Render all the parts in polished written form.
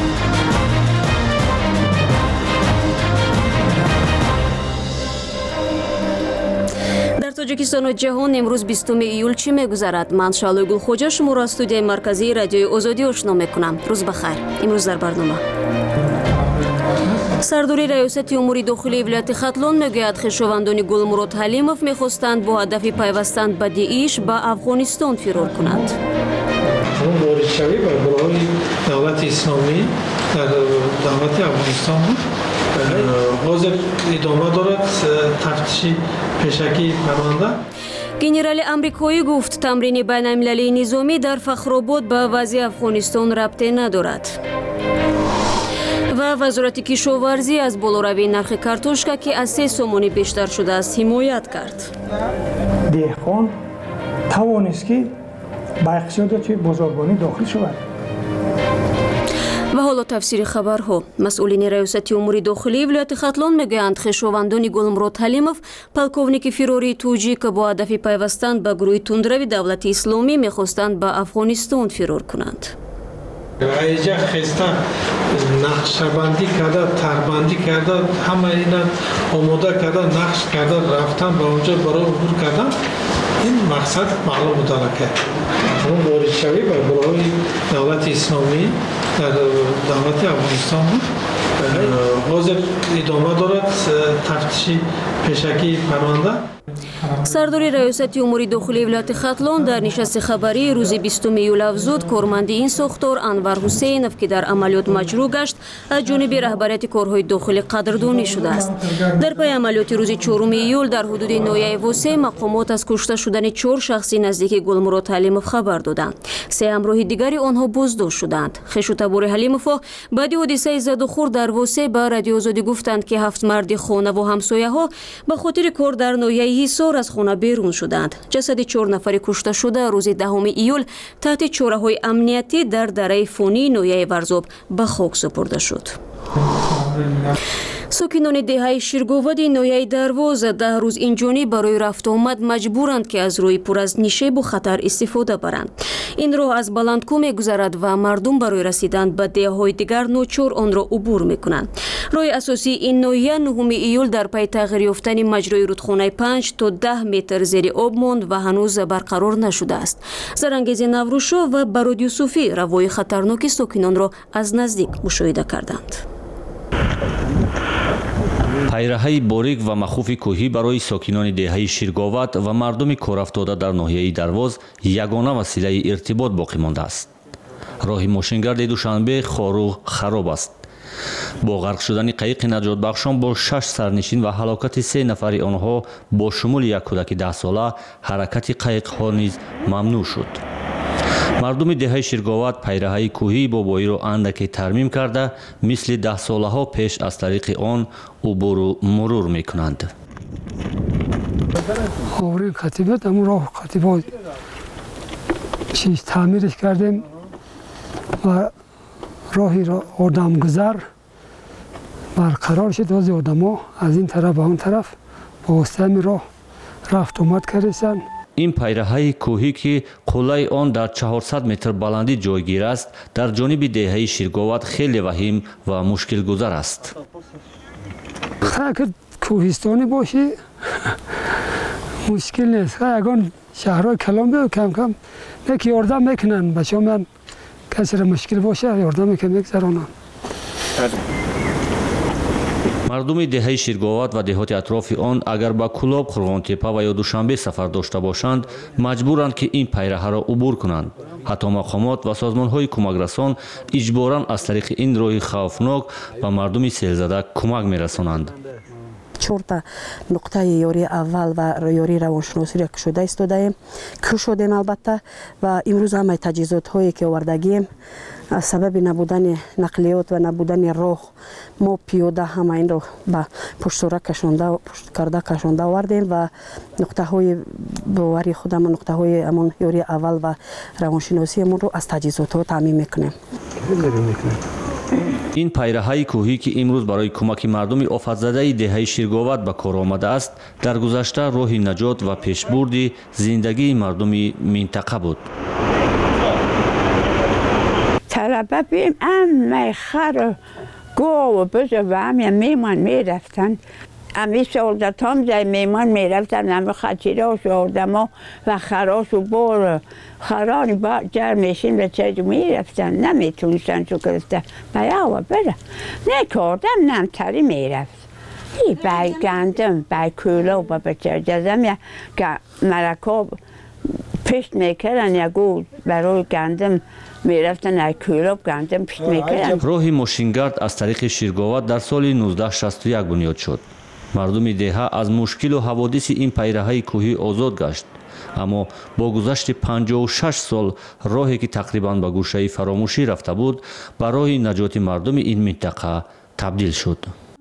тоҷикистон ва ҷаҳон имрӯз 20 июл чӣ мегузарад? Ман Шаълои Гулхоҷа шуморо аз студияи марказии радиои Озодӣ ошно мекунам. Рӯз бахайр. имрӯз дар барнома сардори раёсати умури дохилии вилояти Хатлон мегӯяд хешовандони Гулмурод Ҳалимов мехостанд бо ҳадафи пайвастанд ба Даиш ба Афғонистон фирор кунанд. воридшавӣ ба гурӯҳи давлати исломӣ дар давлати Афғонистон буд. ҳозир идома дорад тафтиши пешакии парванда. генерали амрикоӣ гуфт тамрини байналмилалии низомӣ дар Фахробод ба вазъи Афғонистон рабте надорад. ва вазорати кишоварзӣ аз болоравии нархи картошка ки аз 3 сомонӣ бештар шудааст ҳимоят кард. деҳқон тавонист ки ба иқтисодиёти бозоргонӣ дохил шавад. ва ҳоло тафсири хабарҳо. масъулини раёсати умури дохилии вилояти Хатлон мегӯянд хешовандони Гулмурод Ҳалимов полковники фирории туҷик бо ҳадафи пайвастанд ба гурӯҳи тундрави давлати исломӣ мехостанд ба Афғонистон фирор кунанд. айҷа хеста нақшабандӣ карда, тарбандӣ карда, ҳама ина омода карда, нақш карда, рафтан ба онҷо барои убур кардан, ин мақсад маълум бударака. ҳамон воридшавӣ ба гурӯҳи давлати исломӣ дар давлати Афғонистон буд. ҳозир идома дорад тафтиши пешакии парванда. сардори раёсати умури дохилии вилояти Хатлон дар нишасти хабарии рӯзи 20 июл афзуд корманди ин сохтор Анвар Ҳусейнов ки дар амалиёт маҷрӯҳ гашт аз ҷониби раҳбарияти корҳои дохилӣ қадрдонӣ шудааст. дар пайи амалиёти рӯзи 4 июл дар ҳудуди ноҳияи Восе мақомот аз кушта шудани 4 шахси наздики Гулмурод Ҳалимов хабар доданд. 3 ҳамроҳи дигари онҳо боздошт шуданд. хешутабори Ҳалимовҳо баъди ҳодисаи задухӯрд дар Восе ба радиои Озодӣ гуфтанд ки 7 марди хонаву ҳамсояҳо ба хотири кор дар ноҳияи Ҳисор аз хона берун шуданд. ҷасади 4 нафари кушташуда рӯзи 10 июл таҳти чораҳои амниятӣ дар дараи фонии ноҳияи Варзоб ба хок супурда шуд. сокинони деҳаи Ширговади ноҳияи Дарвоза 10 рӯз инҷониб барои рафтуомад маҷбуранд ки аз рӯи пур аз нишебу хатар истифода баранд. ин роҳ аз баландкӯ мегузарад ва мардум барои расидан ба деҳаҳои дигар ночор онро убур мекунанд. роҳи асосии ин ноҳия 9 июл дар пайи тағйир ёфтани маҷрои рудхонаи 5 то 10 метр зери об монд ва ҳанӯз барқарор нашудааст. Зарангези Наврӯшо ва Барод Юсуфӣ равои хатарноки сокинонро аз наздик мушоҳида карданд. пайраҳаи борик ва махуфи кӯҳӣ барои сокинони деҳаи Ширговат ва мардуми корафтода дар ноҳияи Дарвоз ягона василаи иртибот боқӣ мондааст. роҳи мошингарди Душанбе хоруғ хароб аст. бо ғарқ шудани қайиқи наҷотбахшон бо 6 сарнишин ва ҳалокати 3 нафари онҳо бо шумули як кӯдаки 10 сола ҳаракати қайиқҳо низ мамнӯъ шуд. мардуми деҳаи Ширговат пайраҳаи кӯҳии бобоиро андаке тармим карда мисли 10-солаҳо пеш аз тариқи он убуру мурур мекунанд. ҳоври қатибат амун роҳ қатибот чиз таъмирш кардем ва роҳи одамгузар барқарор шуд. ҳозир одамо аз ин тараф ба он тараф бо воситаи роҳ рафт омад кардесанд. ин пайраҳаи кӯҳӣ ки қуллаи он дар 400 метр баландӣ ҷойгир аст дар ҷониби деҳаи Ширговат хеле ваҳим ва мушкилгузар аст. агар кӯҳистонӣ бошӣ мушкил нест. ягон шаҳрҳои калон беё кам кам не ки ёрдам мекунанд ба шома касира мушкил боша ёрдам мегзаронанд. мардуми деҳаи Ширговат ва деҳоти атрофи он агар ба Кӯлоб, Қурғонтепа ва ё Душанбе сафар дошта бошанд маҷбуранд ки ин пайраҳаро убур кунанд. ҳатто мақомот ва созмонҳои кӯмакрасон иҷборан аз тариқи ин роҳи хавфнок ба мардуми селзада кӯмак мерасонанд. 4 нуқтаи ёрии аввал ва ёрии равоншиносиро кушода истодаем, кушодем албатта ва имрӯз ҳамаи таҷҳизотҳое ки овардагием аз сабаби набудани нақлиёт ва набудани роҳ мо пиёда ҳама инро ба пуштсора кашонда овардем ва нуқтаҳои бовари худамон нуқтаҳои ҳамон ёрии аввал ва равоншиносиамонро аз таҷҳизотҳо таъмин мекунем. ин пайраҳаи кӯҳӣ ки имрӯз барои кӯмаки мардуми офатзадаи деҳаи Ширговат ба кор омадааст дар гузашта роҳи наҷот ва пешбурди зиндагии мардуми минтақа буд. ببین خر گاو و بز و همین میمان میرفتن امی سولدت هم زی میمان میرفتن امی خطیراش و آدم و خراش و بار خرانی با جر میشین و چه میرفتن نمیتونستن چو گرفته بیا و بره نکردم نمتری میرفت ای بای گندم بای کولا و بچه جزم یا که مرکاب پشت میکردن یا گود برای گندم میرفتن از کولا گندم پشت میکردن. راهی ماشینگرد از طریق شیرگاوت در سال 1961 بنیاد شد. مردم دهه از مشکل و حوادث این پیراهای کوهی آزاد گشت. اما با گذشت 56 سال راهی که تقریبا به گوشه فراموشی رفته بود برای نجات مردم این منطقه تبدیل شد.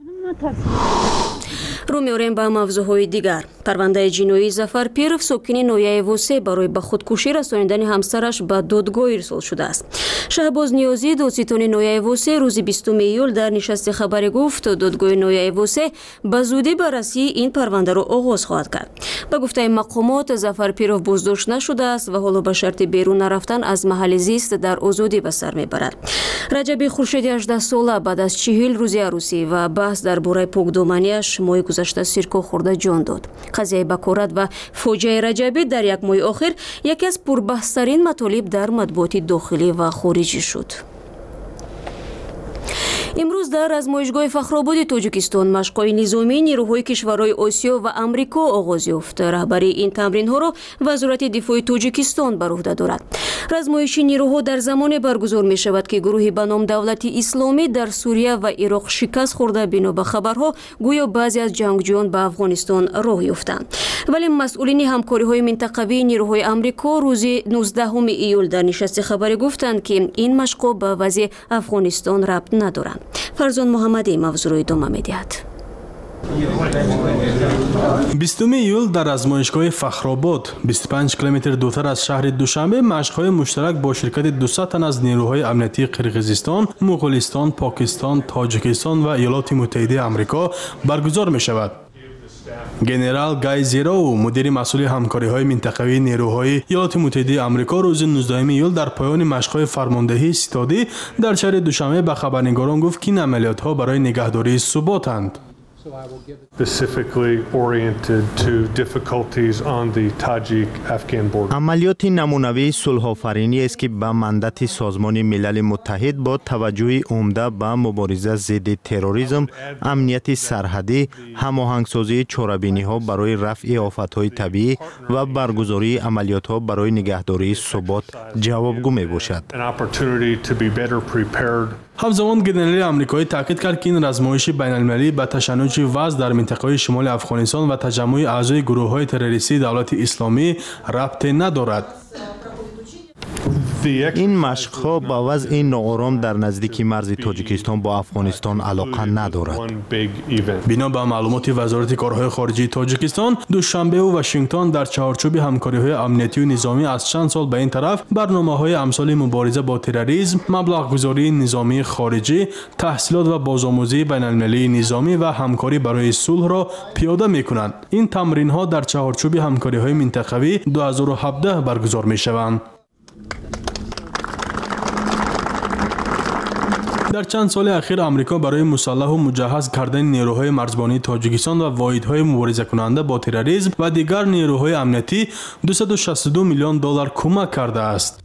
رو می‌آوریم به موضوعهای دیگر. پرونده جنایی ظفر پیرов ساکن نویه وسه برای به خودکشی رسانیدن همسرش به دادگاه ارسال شده است. شهباز نیازی دادستان نویه وسه روز 20 ایول در نشست خبری گفت دادگاه نویه وسه به زودی بررسی این پرونده را آغاز خواهد کرد. به گفته مقامات ظفر پیرov بازداشت نشده است و حالا به شرط بیرون نرفتن از محل زیست در آزادی به سر میبرد. رجب خورشیدی 18 ساله بعد از 40 روز عروسی و بحث درباره پاکدامنیش ماه گذشته سیرکو خورده جان داد. قضیه بکارت و فوجای رجبی در یک ماه آخر یکی از پربحث‌ترین مطالب در مطبوعات داخلی و خارجی شد. امروز در آزمایشگاه فخرآباد تاجیکستان مشق‌های نظامی نیروهای کشورهای آسیا و آمریکا آغاز یافت. رهبری این تمرین‌ها را وزارت دفاع تاجیکستان بر عهده دارد. آزمایش نیروها در زمان برگزار می‌شود که گروهی به نام دولت اسلامی در سوریه و عراق شکست خورده بنا به خبرها گویا بعضی از جنگجویان به افغانستان راه یافتند. ولی مسئولین همکاری‌های منطقوی نیروهای آمریکا روز 19 ایول در نشست خبری گفتند که این مشق‌ها به وضع افغانستان ربط ندارند. فرزان محمدی موضوع را ادامه می‌دهد. 20 ایول در آزمایشگاه فخرآباد 25 کیلومتر دورتر از شهر دوشنبه مشق‌های مشترک با شرکت 200 تن از نیروهای امنیتی قرقیزستان، مغولستان، پاکستان، تاجیکستان و ایالات متحده آمریکا برگزار می‌شود. گنرال گای زیرو مدیر مسئول همکاری‌های منطقوی نیروهای ایالات متحده آمریکا روز 19 ایول در پایان مشق‌های فرماندهی ستادی در شهر دوشنبه به خبرنگاران گفت که این عملیات‌ها برای نگهداری ثباتند. عملیات نمونوی صلح‌آفرینی است که به مندت سازمان ملل متحد با توجه عمده به مبارزه ضد تروریسم، امنیت سرحدی، هماهنگسازی چاره‌بینی‌ها برای رفع آفت‌های طبیعی و برگزاری عملیات‌ها برای نگهداری ثبات جوابگو میباشد. همزمان گنرال آمریکایی تاکید کرد که این آزمایش بین‌المللی به تشنج وضع در منطقه شمال افغانستان و تجمع اعضای گروه‌های تروریستی دولت اسلامی ربط ندارد. این مشق‌ها با وضع ناآرام در نزدیک مرز تاجیکستان با افغانستان علاقه ندارد. بنا به معلومات وزارت کارهای خارجه تاجیکستان، دوشنبه و واشنگتن در چارچوب همکاری‌های امنیتی و نظامی از چند سال به این طرف برنامه‌های امثال مبارزه با تروریسم، مبلغ‌گذاری نظامی خارجی، تحصیلات و بازآموزی بین‌المللی نظامی و همکاری برای صلح را پیاده می‌کنند. این تمرین‌ها در چارچوب همکاری‌های منطقوی 2017 برگزار می‌شوند. در چند سال اخیر آمریکا برای مسلح و مجهز کردن نیروهای مرزبانی تاجیکستان و واحدهای مبارزه کننده با تروریسم و دیگر نیروهای امنیتی 262 میلیون دلار کمک کرده است.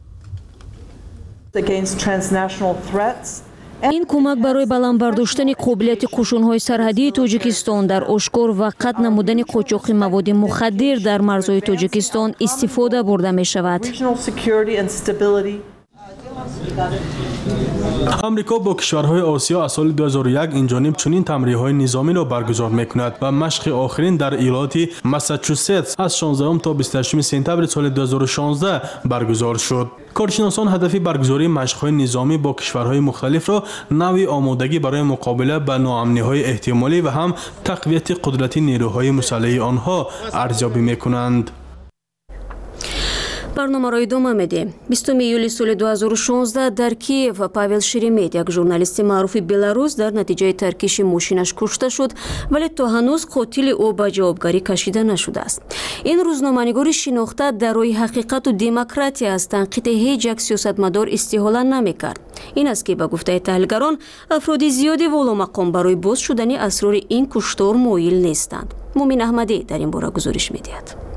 این کمک برای بلند برداشتن قابلیت قشون‌های سرحدی تاجیکستان در آشکار و قطع نمودن قاچاق مواد مخدر در مرزهای تاجیکستان استفاده برده می شود. آمریکا با کشورهای آسیا از سال 2001 این جانب چنین تمرین‌های نظامی را برگزار می‌کند و مشق آخرین در ایالت ماساچوست از 16 تا 28 سپتامبر سال 2016 برگزار شد. کارشناسان هدف برگزاری مشق‌های نظامی با کشورهای مختلف را نوع آمادگی برای مقابله با ناامنی‌های احتمالی و هم تقویت قدرت نیروهای مسلح آنها ارزیابی می‌کنند. برنامه را ادامه میدیم. 20 ایولی سال 2016 در کیف پاول شیرمت، یک ژورنالیست معروف بلاروس، در نتیجه ترکیش ماشینش کشته شد، ولی تا هنوز قاتل او به جوابگری کشیده نشده است. این روزنامه‌نگار شناخته در روی حقیقت و دموکراسی از تنقید هیچ یک سیاستمدار استحاله نمی‌کرد. این است که به گفته تحلیلگران افراد زیادی والامقام برای باز شدن اسرار این کشتار مایل نیستند. مومن احمدی در این باره گزارش می‌دهد.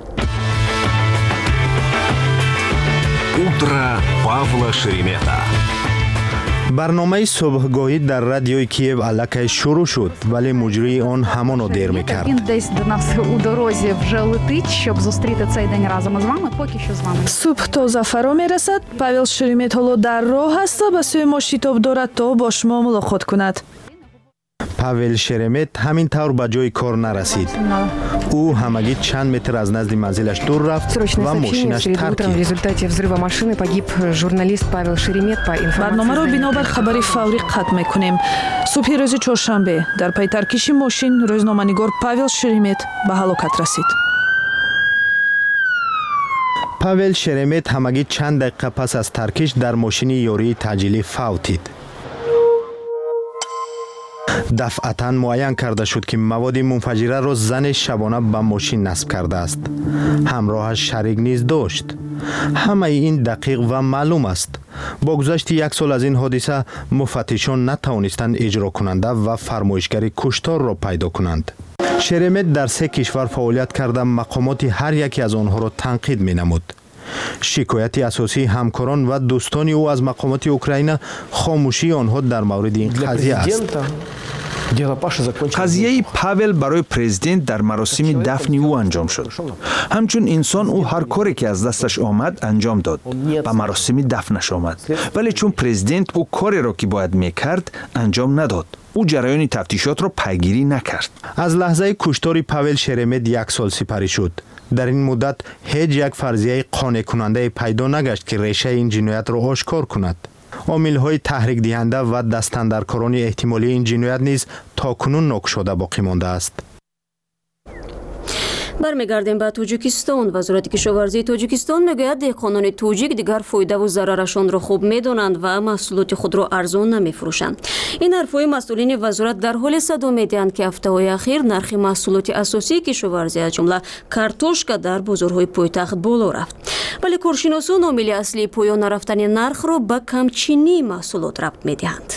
Утро Павла Шеремета. برنامه صبحگاهی در رادیوی کیف алакай شروع شد ولی مجری آن همانو دیر میکرد. Він десь до нас у дорозі вже летить, щоб зустріти цей день разом із вами. Поки що з вами. صبح تازه فرا میرسد. پاول شیرمت حالا در راه است و به سوی ما شتاب دارد تا با شما ملاقات کند. پاول شیرمت همین طور به جای کار نرسید. او همگی چند متر از نزد منزلش دور رفت و ماشینش ترک کرد. В результате взрыва машины погиб журналист Павел Шеремет по информации. برنامه را بنابر خبری فوری قطع میکنیم. صبح روز چهارشنبه در پی ترکیش ماشین روزنامه‌نگار پاول شیرمت به هلاکت رسید. پاول شیرمت همگی چند دقیقه پس از ترکیش در ماشین یاری تعجیلی فوتید. دفعتاً معین کرده شد که مواد منفجره را زن شبانه به ماشین نصب کرده است. همراهش شریک نیز داشت. همه این دقیق و معلوم است. با گذشت یک سال از این حادثه مفتشان نتوانستند اجرا کننده و فرمایشگر کشتار را پیدا کنند. شیرمت در 3 کشور فعالیت کرده مقامات هر یکی از آنها را تنقید می نمود. شکایت اساسی همکاران و دوستان او از مقامات اوکراین خاموشی آنها در مورد این قضیه است. قضیه پاول برای پرزیدنت در مراسم دفن او انجام شد. همچون انسان او هر کاری که از دستش آمد انجام داد. به مراسم دفنش آمد. ولی چون پرزیدنت او کاری را که باید میکرد انجام نداد. او جریان تفتیشات را پیگیری نکرد. از لحظه کشتار پاول شیرمت 1 سال سپری شد. در این مدت هیچ یک فرضیه قانع کننده پیدا نگشت که ریشه این جنایت را آشکار کند. عامل‌های تحریک دهنده و دستاندرکاران احتمالی این جنایت نیز تاکنون ناگشوده باقی مانده است. برمیگردیم به تاجیکستان. وزارت کشاورزی تاجیکستان میگوید دهقانان تاجیک دیگر فایده و ضررشان را خوب میدانند و محصولات خود را ارزان نمیفروشند. این حرفهای مسئولین وزارت در حال صدا میدهند که هفته‌های اخیر نرخ محصولات اساسی کشاورزی از جمله کارتوشکا در بازارهای پایتخت بالا رفت. ولی کارشناسان عامل اصلی پایان نرفتن نرخ را به کمچینی محصولات ربط میدهند.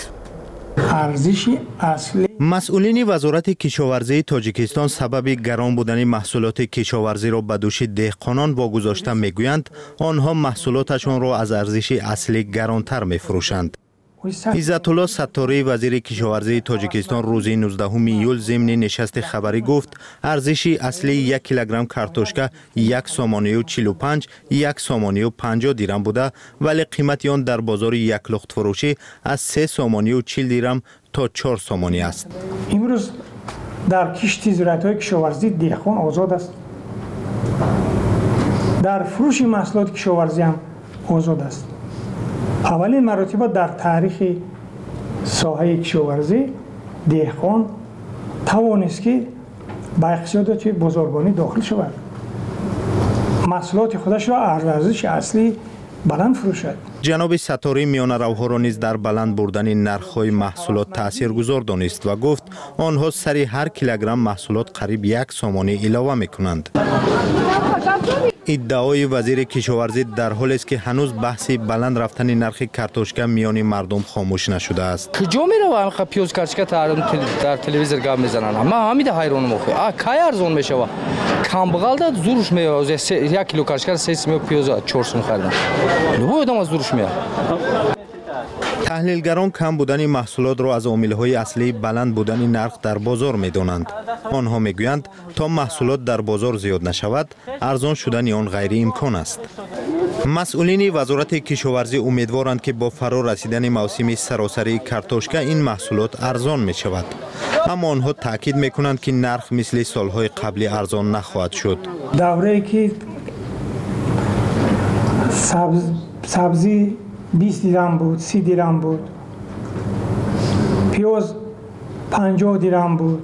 مسئولین وزارت کشاورزی تاجیکستان سبب گران بودن محصولات کشاورزی را به دوش دهقانان واگذاشته میگویند آنها محصولاتشان را از ارزش اصلی گرانتر میفروشند. عزت الله ستاری وزیر کشاورزی تاجیکستان روز 19 ایول ضمن نشست خبری گفت ارزش اصلی 1 کیلوگرم کارتوشکا 1 سومانی و 45 1 سومانی و 50 دیرم بوده ولی قیمت آن در بازار یک لخت فروشی از 3 سومانی و 40 دیرم تا 4 سومانی است. امروز در کشت زراعت‌های کشاورزی دهقان آزاد است. در فروش محصولات کشاورزی هم آزاد است. اولین مرتبه در تاریخ ساحه کشاورزی دهقان توانست که با اقتصاد بازارگانی داخل شود. محصولات خودش را ارزش اصلی بلند فروشد. جناب ستاری میان روها را نیز در بلند بردن نرخ‌های محصولات تاثیرگذار دانست و گفت آنها سر هر کیلوگرم محصولات قریب 1 سومانی علاوه میکنند. ادعای وزیر کشاورزی در حالی است که هنوز بحث بلند رفتن نرخ کارتوشکا میان مردم خاموش نشده است. کجا میره آنقدر پیاز کارتوشکا در تلویزیون گپ میزنن؟ ما همین حیران مخی. کی ارزان میشه؟ کم بغلدا زورش میاد. 1 کیلو کارتوشکا 3 سوم پیاز 4 سوم خریدن. لو آدم زورش میاد. تحلیلگران کم بودن محصولات را از عامل‌های اصلی بلند بودن نرخ در بازار می‌دانند. آنها می‌گویند تا محصولات در بازار زیاد نشود، ارزان شدن آن غیر امکان است. مسئولین وزارت کشاورزی امیدوارند که با فرا رسیدن موسم سراسری کارتوشکا این محصولات ارزان می‌شود. اما آنها تاکید می‌کنند که نرخ مثل سال‌های قبلی ارزان نخواهد شد. دوره‌ای که سبزی 20 دیرم بود، 30 دیرم بود، پیاز 50 دیرم بود،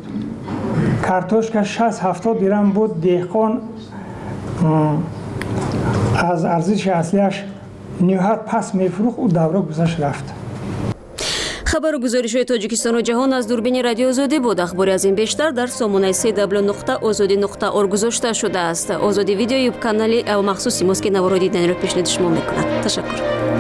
کارتوشکا 60-70 دیرم بود. دهقان از ارزش اصلیش نهایت پس میفروخت و دوره گذشت رفت. خبر و گزارش‌های تاجیکستان و جهان از دوربین رادیو آزادی بود. اخباری از این بیشتر در سامانه www.azadi.org گذاشته شده است. آزادی ویدیو یوتیوب کانالی مخصوصی ماست که نوارا دیدن را پیشنهاد شما می‌کند. تشکر.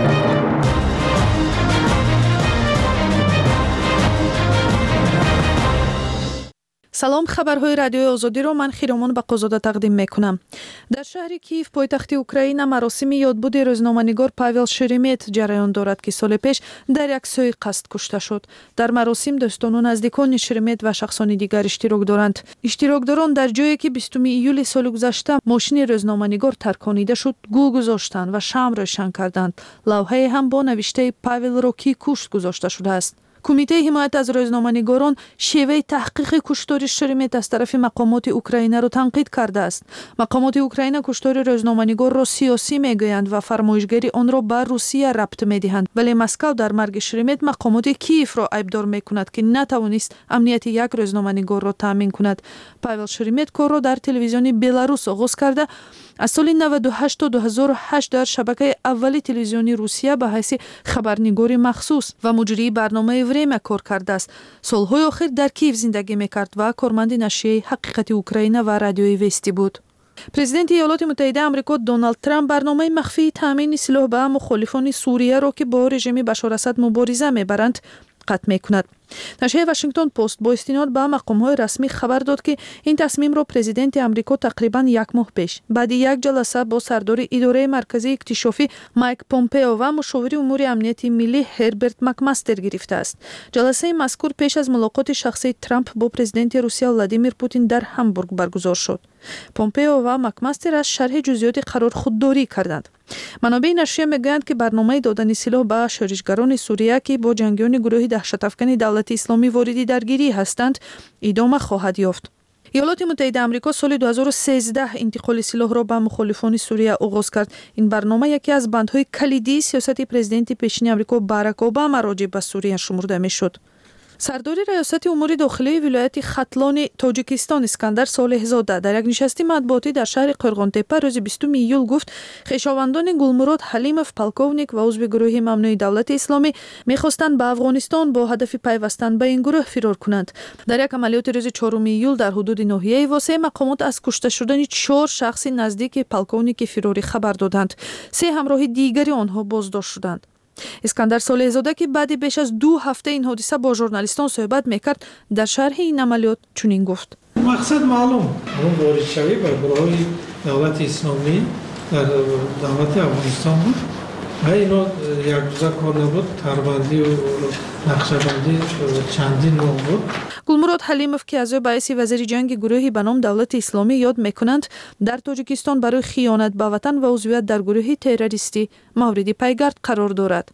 салом, хабарҳои радиои озодиро ман хиромон бақозода тақдим мекунам. дар шаҳри Киев, пойтахти Украина, маросими ёдбуди рӯзноманигор Павел Шеремет ҷараён дорад, ки соли пеш дар як суиқасд кушта шуд. дар маросим дӯстону наздикони Шеремет ва шахсони дигар иштирок доранд. иштирокдорон дар ҷое ки 20 июли соли гузашта мошини рӯзноманигор тарконида шуд, гул гузоштанд ва шам рӯшан карданд. лавҳае ҳам бо навиштаи Павелро ки кушт гузошта шудааст. کمیته حمایت از روزنامه‌نگاران شیوه تحقیق کشتار شرمت از طرف مقامات اوکراینه را تنقید کرده است. مقامات اوکراینه کشتار روزنامه‌نگار را سیاسی میگویند و فرمایشگری آن را به روسیه ربط میدهند، ولی مسکو در مرگ شرمت مقامات کیف را عیبدار میکند که نتوانست امنیت یک روزنامه‌نگار را تامین کند. پاول شرمت کار را در تلویزیون بلاروس آغاز کرده. از سال 98 تا 2008 در شبکه اولی تلویزیونی روسیه به حیث خبرنگار مخصوص و مجری برنامه وریم کار کرده است. سالهای آخر در کیف زندگی میکرد و کارمند نشریه حقیقت اوکراینه و رادیوی وستی بود. پرزیدنت ایالات متحده آمریکا دونالد ترامپ برنامه مخفی تامین سلاح به مخالفان سوریه را که با رژیم بشار اسد مبارزه میبرند قطع میکند. نشریه واشنگتن پست با استناد به مقام‌های رسمی خبر داد که این تصمیم را پرزیدنت آمریکا تقریباً یک ماه پیش بعد یک جلسه با سردار اداره مرکزی اکتشافی مایک پومپئو و مشاور امور امنیت ملی هربرت مکماستر گرفته است. جلسه مذکور پیش از ملاقات شخصی ترامپ با پرزیدنت روسیه ولادیمیر پوتین در همبورگ برگزار شد. پومپئو و مکماستر از شرح جزئیات قرار خودداری کردند. منابع نشریه میگویند که برنامه دادن سلاح به شورشگران سوریه که با جنگیان گروه دهشت‌افکن دولت اسلامی واردی درگیری هستند ادامه خواهد یافت. ایالات متحده آمریکا سال 2013 انتقال سلاح را به مخالفان سوریه آغاز کرد. این برنامه یکی از بندهای کلیدی سیاست پرزیدنت پیشین آمریکا باراک اوباما راجع به سوریه شمرده میشد. سردار ریاست امور داخلی ولایت ختلان تاجیکستان اسکندر صالح زاده در یک نشست مطبوعاتی در شهر قرغانتپه روز 20 ایول گفت خویشاوندان گلمراد حلیمов پالکوونیک و عضو گروه ممنوع دولت اسلامی می‌خواستند به افغانستان با هدف پیوستن به این گروه فرار کنند. در یک عملیات روز 4 ایول در حدود ناحیه واسه مقامات از کشته شدن 4 شخص نزدیک پالکوونیک فراری خبر دادند. 3 همراه دیگری آنها بازداشت شدند. اسکندر صالح زاده که بعد بیش از 2 هفته این حادثه با ژورنالیستان صحبت میکرد در شرح این عملیات چنین گفت: مقصد معلوم وارد شوی به گروه دولت اسلامی در دولت افغانستان بود و اینا یک روزه کار نبود، تربندی و نقشه‌بندی چندین ماه بود. گلمراد حلیمов که از باعث وزیر جنگ گروهی به نام دولت اسلامی یاد میکنند در تاجیکستان برای خیانت به وطن و عضویت در گروهی تروریستی مورد پیگرد قرار دارد.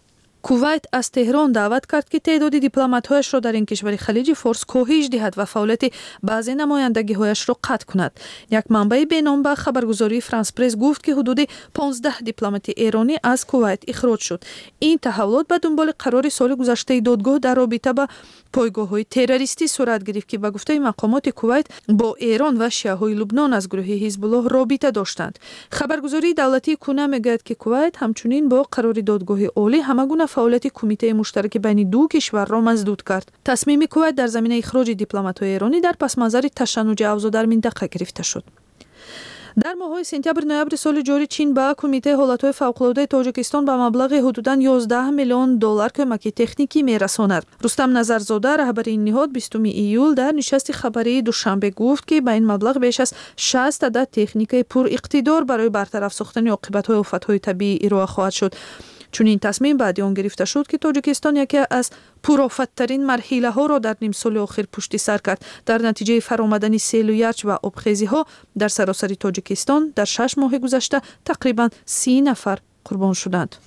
کویت از تهران دعوت کرد که تعداد دیپلمات‌هایش را در این کشور خلیج فارس کاهش دهد و فعالیت بعضی نمایندگی‌هایش را قطع کند. یک منبع بینام به خبرگزاری فرانس پرس گفت که حدود 15 دیپلمات ایرانی از کویت اخراج شد. این تحولات به دنبال قرار سال گذشته دادگاه در رابطه با پایگاه‌های تروریستی صورت گرفت که به گفته مقامات کویت با ایران و شیعه‌های لبنان از گروه حزب الله رابطه داشتند. خبرگزاری دولتی کونه میگوید که کویت همچنین با قرار دادگاه عالی همگونه فعالیت کمیته مشترک بین دو کشور را مسدود کرد. تصمیم کویت در زمینه اخراج دیپلمات‌های ایرانی در پس منظر تشنج اوضاع در منطقه گرفته شد. در ماه‌های سپتامبر نوامبر سال جاری چین به کمیته حالت‌های فوق‌العاده تاجیکستان به مبلغ حدوداً 11 میلیون دلار کمک تکنیکی می‌رساند. رستم نظرزاده رهبر این نهاد 20 ایول در نشست خبری دوشنبه گفت که به این مبلغ بیش از 60 عدد تکنیک پر اقتدار برای برطرف ساختن عاقبت‌های آفت‌های طبیعی ارائه خواهد شد. چون این تصمیم بعد آن گرفته شد که تاجیکستان یکی از پرآفت‌ترین مرحله‌ها را در نیم سال آخر پشت سر کرد. در نتیجه فرآمدن سیل و یخ و آبخیزی‌ها در سراسر تاجیکستان در 6 ماه گذشته تقریباً 30 نفر قربان شدند.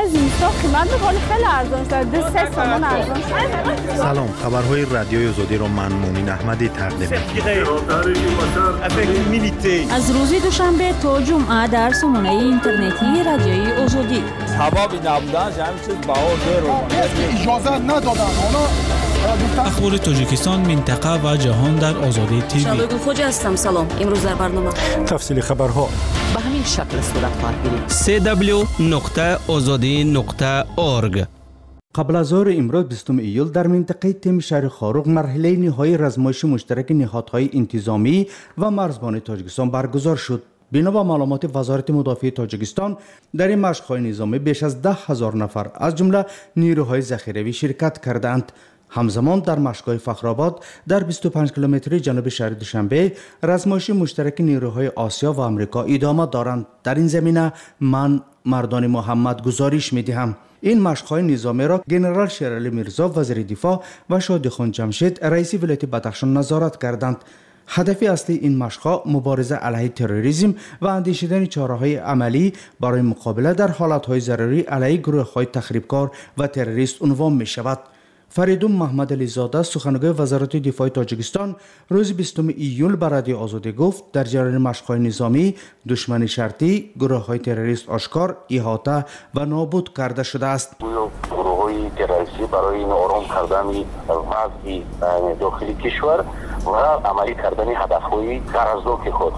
سلام، خبرهای رادیوی آزادی را من مومن احمدی تقدیم می‌کنم. از روز دوشنبه تا جمعه در سامانه اینترنتی رادیوی آزادی. سبب نبودن همین چیز باور رو اجازه ندادن. اونا اخبار تاجیکستان، منطقه و جهان در آزادی تیوی. شادو خوج هستم. سلام. امروز در برنامه تفصیل خبرها به همین شکل صورت خواهد گرفت. www.azadi.org. قبل از ظهر امروز 20 ایول در منطقه تیم شهر خاروق مرحله نهایی رزمایش مشترک نهادهای انتظامی و مرزبان تاجیکستان برگزار شد. بنا به معلومات وزارت مدافع تاجیکستان در این مشق‌های نظامی بیش از 10,000 نفر از جمله نیروهای ذخیروی شرکت کردند. همزمان در مشق‌های فخرآباد در 25 کیلومتری جنوب شهر دوشنبه رزمایش مشترک نیروهای آسیا و آمریکا ادامه دارند. در این زمینه من مردان محمد گزارش می‌دهم. این مشق‌های نظامی را گنرال شیرعلی میرزا وزیر دفاع و شادیخان جمشید رئیس ولایت بدخشان نظارت کردند. هدف اصلی این مشق‌ها مبارزه علیه تروریسم و اندیشیدن چاره‌های عملی برای مقابله در حالت‌های ضروری علیه گروه‌های تخریبکار و تروریست عنوان می‌شود. فریدون محمد علی زاده سخنگوی وزارت دفاع تاجیکستان روز 20 ایول به رادیو آزادی گفت در جریان مشق‌های نظامی دشمن شرطی گروه‌های تروریست آشکار، احاطه و نابود کرده شده است. گروه‌های تروریستی برای نارام کردن وضع داخلی کشور و عملی کردن هدف‌های غرضناک خود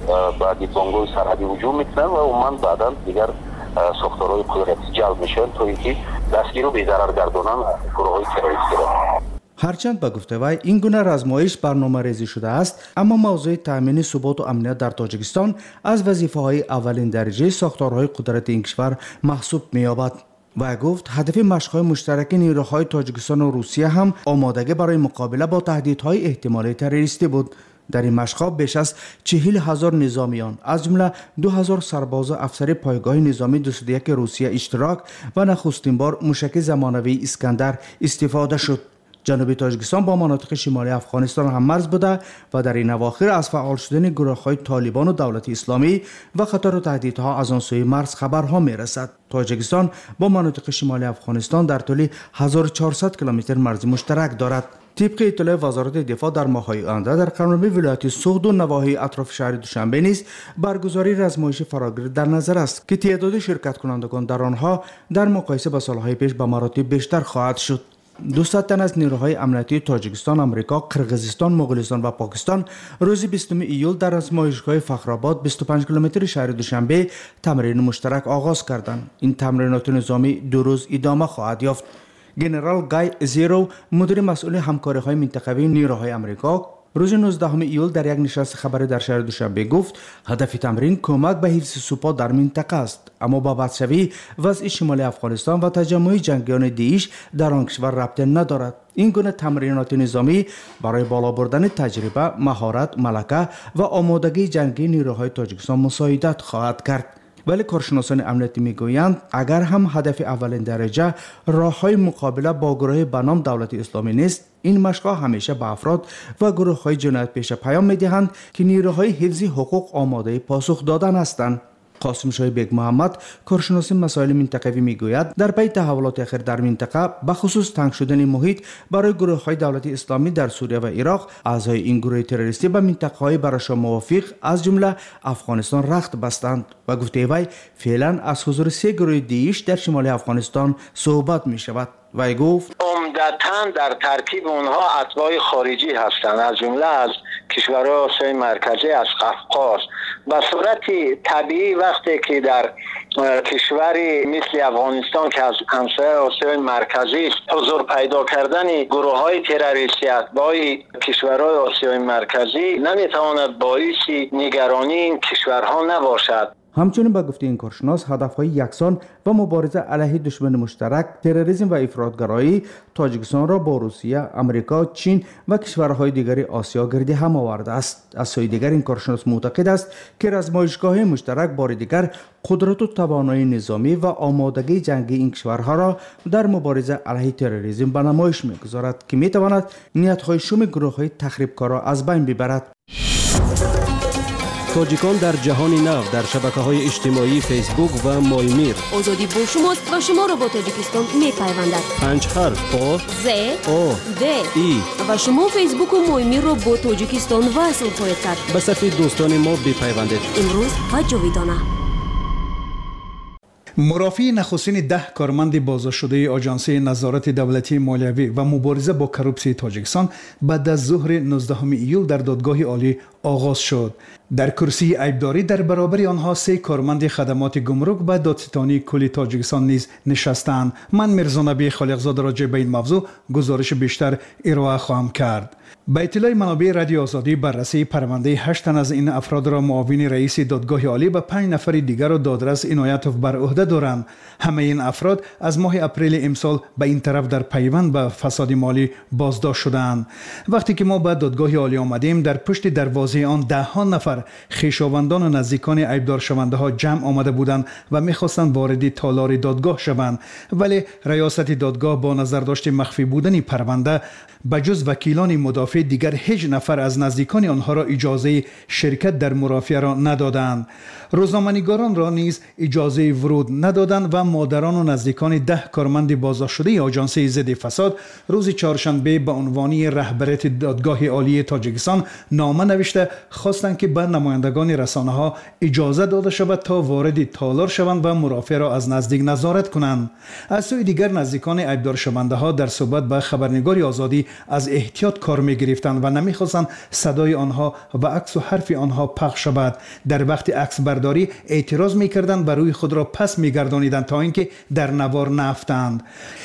بعد بانگ‌های سرحدی هجوم می‌کنند و عموماً بعداً دیگر ساختارهای قدرتی جلب میشن تا اینکه دستگیر و بی‌ضرر گردانند گروه‌های تروریستی را. هرچند به گفته وی این گونه رزمایش برنامه‌ریزی شده است، اما موضوع تامین ثبات و امنیت در تاجیکستان از وظیفه‌های اولین درجه ساختارهای قدرت این کشور محسوب می‌یابد. و گفت هدف مشق‌های مشترک نیروهای تاجیکستان و روسیه هم آمادگی برای مقابله با تهدیدهای احتمالی تروریستی بود. در این مشق‌ها بیش از 40,000 نظامیان از جمله 2,000 سرباز افسر پایگاه نظامی 201 روسیه اشتراک و نخستین بار موشک زمانوی اسکندر استفاده شد. جنوب تاجیکستان با مناطق شمالی افغانستان هم مرز بوده و در این اواخر از فعال شدن گروه‌های طالبان و دولت اسلامی و خطر و تهدیدها از آن سوی مرز خبرها می‌رسد. تاجیکستان با مناطق شمالی افغانستان در طول 1400 کیلومتر مرز مشترک دارد. طبق اطلاع وزارت دفاع در ماه‌های آینده در قرنطینه ولایت سوخت و نواحی اطراف شهر دوشنبه نیز برگزاری رزمایش فراگیر در نظر است که تعداد شرکت کنندگان در آنها در مقایسه با سال‌های پیش به مراتب بیشتر خواهد شد. 200 تن از نیروهای امنیتی تاجیکستان، آمریکا، قرقیزستان، مغولستان و پاکستان روز 20 ایول در رزمایشگاه فخرآباد 25 کیلومتری شهر دوشنبه تمرین مشترک آغاز کردند. این تمرینات نظامی 2 روز ادامه خواهد یافت. گنرال گای زیرو مدیر مسئول همکاری‌های منطقوی نیروهای آمریکا روز 19 ایول در یک نشست خبری در شهر دوشنبه گفت هدف تمرین کمک به حفظ ثبات در منطقه است، اما با بدشوی وضع شمال افغانستان و تجمع جنگیان داعش در آن کشور ربطی ندارد. این گونه تمرینات نظامی برای بالا بردن تجربه، مهارت، ملکه و آمادگی جنگی نیروهای تاجیکستان مساعدت خواهد کرد. ولی کارشناسان امنیتی میگویند اگر هم هدف اولین درجه راه‌های مقابله با گروه به نام دولت اسلامی نیست، این مشق‌ها همیشه به افراد و گروه‌های جنایت پیشه پیام می‌دهند که نیروهای حفظی حقوق آماده پاسخ دادن هستند. قاسم شاه بیگ محمد کارشناس مسائل منطقوی میگوید در پی تحولات اخیر در منطقه به خصوص تنگ شدن محیط برای گروه‌های دولت اسلامی در سوریه و عراق، اعضای این گروه تروریستی به منطقه‌های برایشان موافق از جمله افغانستان رخت بستند و گفته وی فعلا از حضور 3 گروه داعش در شمال افغانستان صحبت می شود. وی گفت عمدتاً در ترکیب اونها اتباع خارجی هستند، از جمله از کشورهای آسیای مرکزی، از قفقاز. به صورت طبیعی وقتی که در کشوری مثل افغانستان که از همسایه آسیای مرکزی است حضور پیدا کردن گروه‌های تروریستی اتباع کشورهای آسیای مرکزی نمیتواند باعث نگرانی این کشورها نباشد. همچنین با گفته این کارشناس هدف‌های یکسان و مبارزه علیه دشمن مشترک تروریسم و افراطگرایی تاجیکستان را با روسیه، آمریکا، چین و کشورهای دیگر آسیا گردی هم آورده است. از سوی دیگر این کارشناس معتقد است که رزمایشگاه مشترک بار دیگر قدرت و توانایی نظامی و آمادگی جنگی این کشورها را در مبارزه علیه تروریسم به نمایش می‌گذارد که می‌تواند نیت‌های شوم گروه‌های تخریبکارا از بین ببرد. تاجیکان در جهان نو در شبکه‌های اجتماعی فیسبوک و مایمیر. آزادی با شماست و شما را با تاجیکستان می‌پیوندد. 5 حرف آ ز او د ای و شما فیسبوک و مایمیر را با تاجیکستان وصل خواهید کرد. به صفحه دوستان ما بپیوندید. امروز و جاویدانه. مرافع نخستین 10 کارمند بازداشت‌شده آژانسی نظارت دولتی مالیوی و مبارزه با کروپسی تاجیکستان بعد از ظهر 19 ایول در دادگاه عالی آغاز شد. در کرسی عیبداری در برابر آنها 3 کارمند خدمات گمرک و دادستانی کل تاجیکستان نیز نشستند. من میرزا نبی خالقزاده راجع به این موضوع گزارش بیشتر ارائه خواهم کرد. به اطلاع منابع رادیو آزادی، بررسی پرونده 8 تن از این افراد را معاون رئیس دادگاه عالی و 5 نفر دیگر را دادرس عنایتوف بر عهده دارند. همه این افراد از ماه اپریل امسال به این طرف در پیوند به فساد مالی بازداشت شدند. وقتی که ما به دادگاه عالی آمدیم، در پشت دروازه آن 10 نفر خویشاوندان و نزدیکان عیبدار شونده ها جمع آمده بودند و می‌خواستند وارد تالار دادگاه شوند، ولی ریاست دادگاه با نظر داشت مخفی بودن پرونده بجز وکیلان مدافع دیگر هیچ نفر از نزدیکان آنها را اجازه شرکت در مرافعه را ندادند. روزنامه‌نگاران را نیز اجازه ورود ندادند و مادران و نزدیکان 10 کارمند بازداشت شده آژانسی ضد فساد روز چهارشنبه به عنوان رهبریت دادگاه عالی تاجیکستان نامه نوشته خواستند که به نمایندگان رسانه‌ها اجازه داده شود تا وارد تالار شوند و مرافعه را از نزدیک نظارت کنند. از سوی دیگر نزدیکان عیبدار شونده‌ها در صحبت با خبرنگار آزادی از احتیاط کار می‌گرفتند و نمی‌خواستند صدای آنها و عکس و حرف آنها پخش شود. در وقت عکس برداری اعتراض می‌کردند و روی خود را پس می‌گردانیدند تا اینکه در نوار نافتند.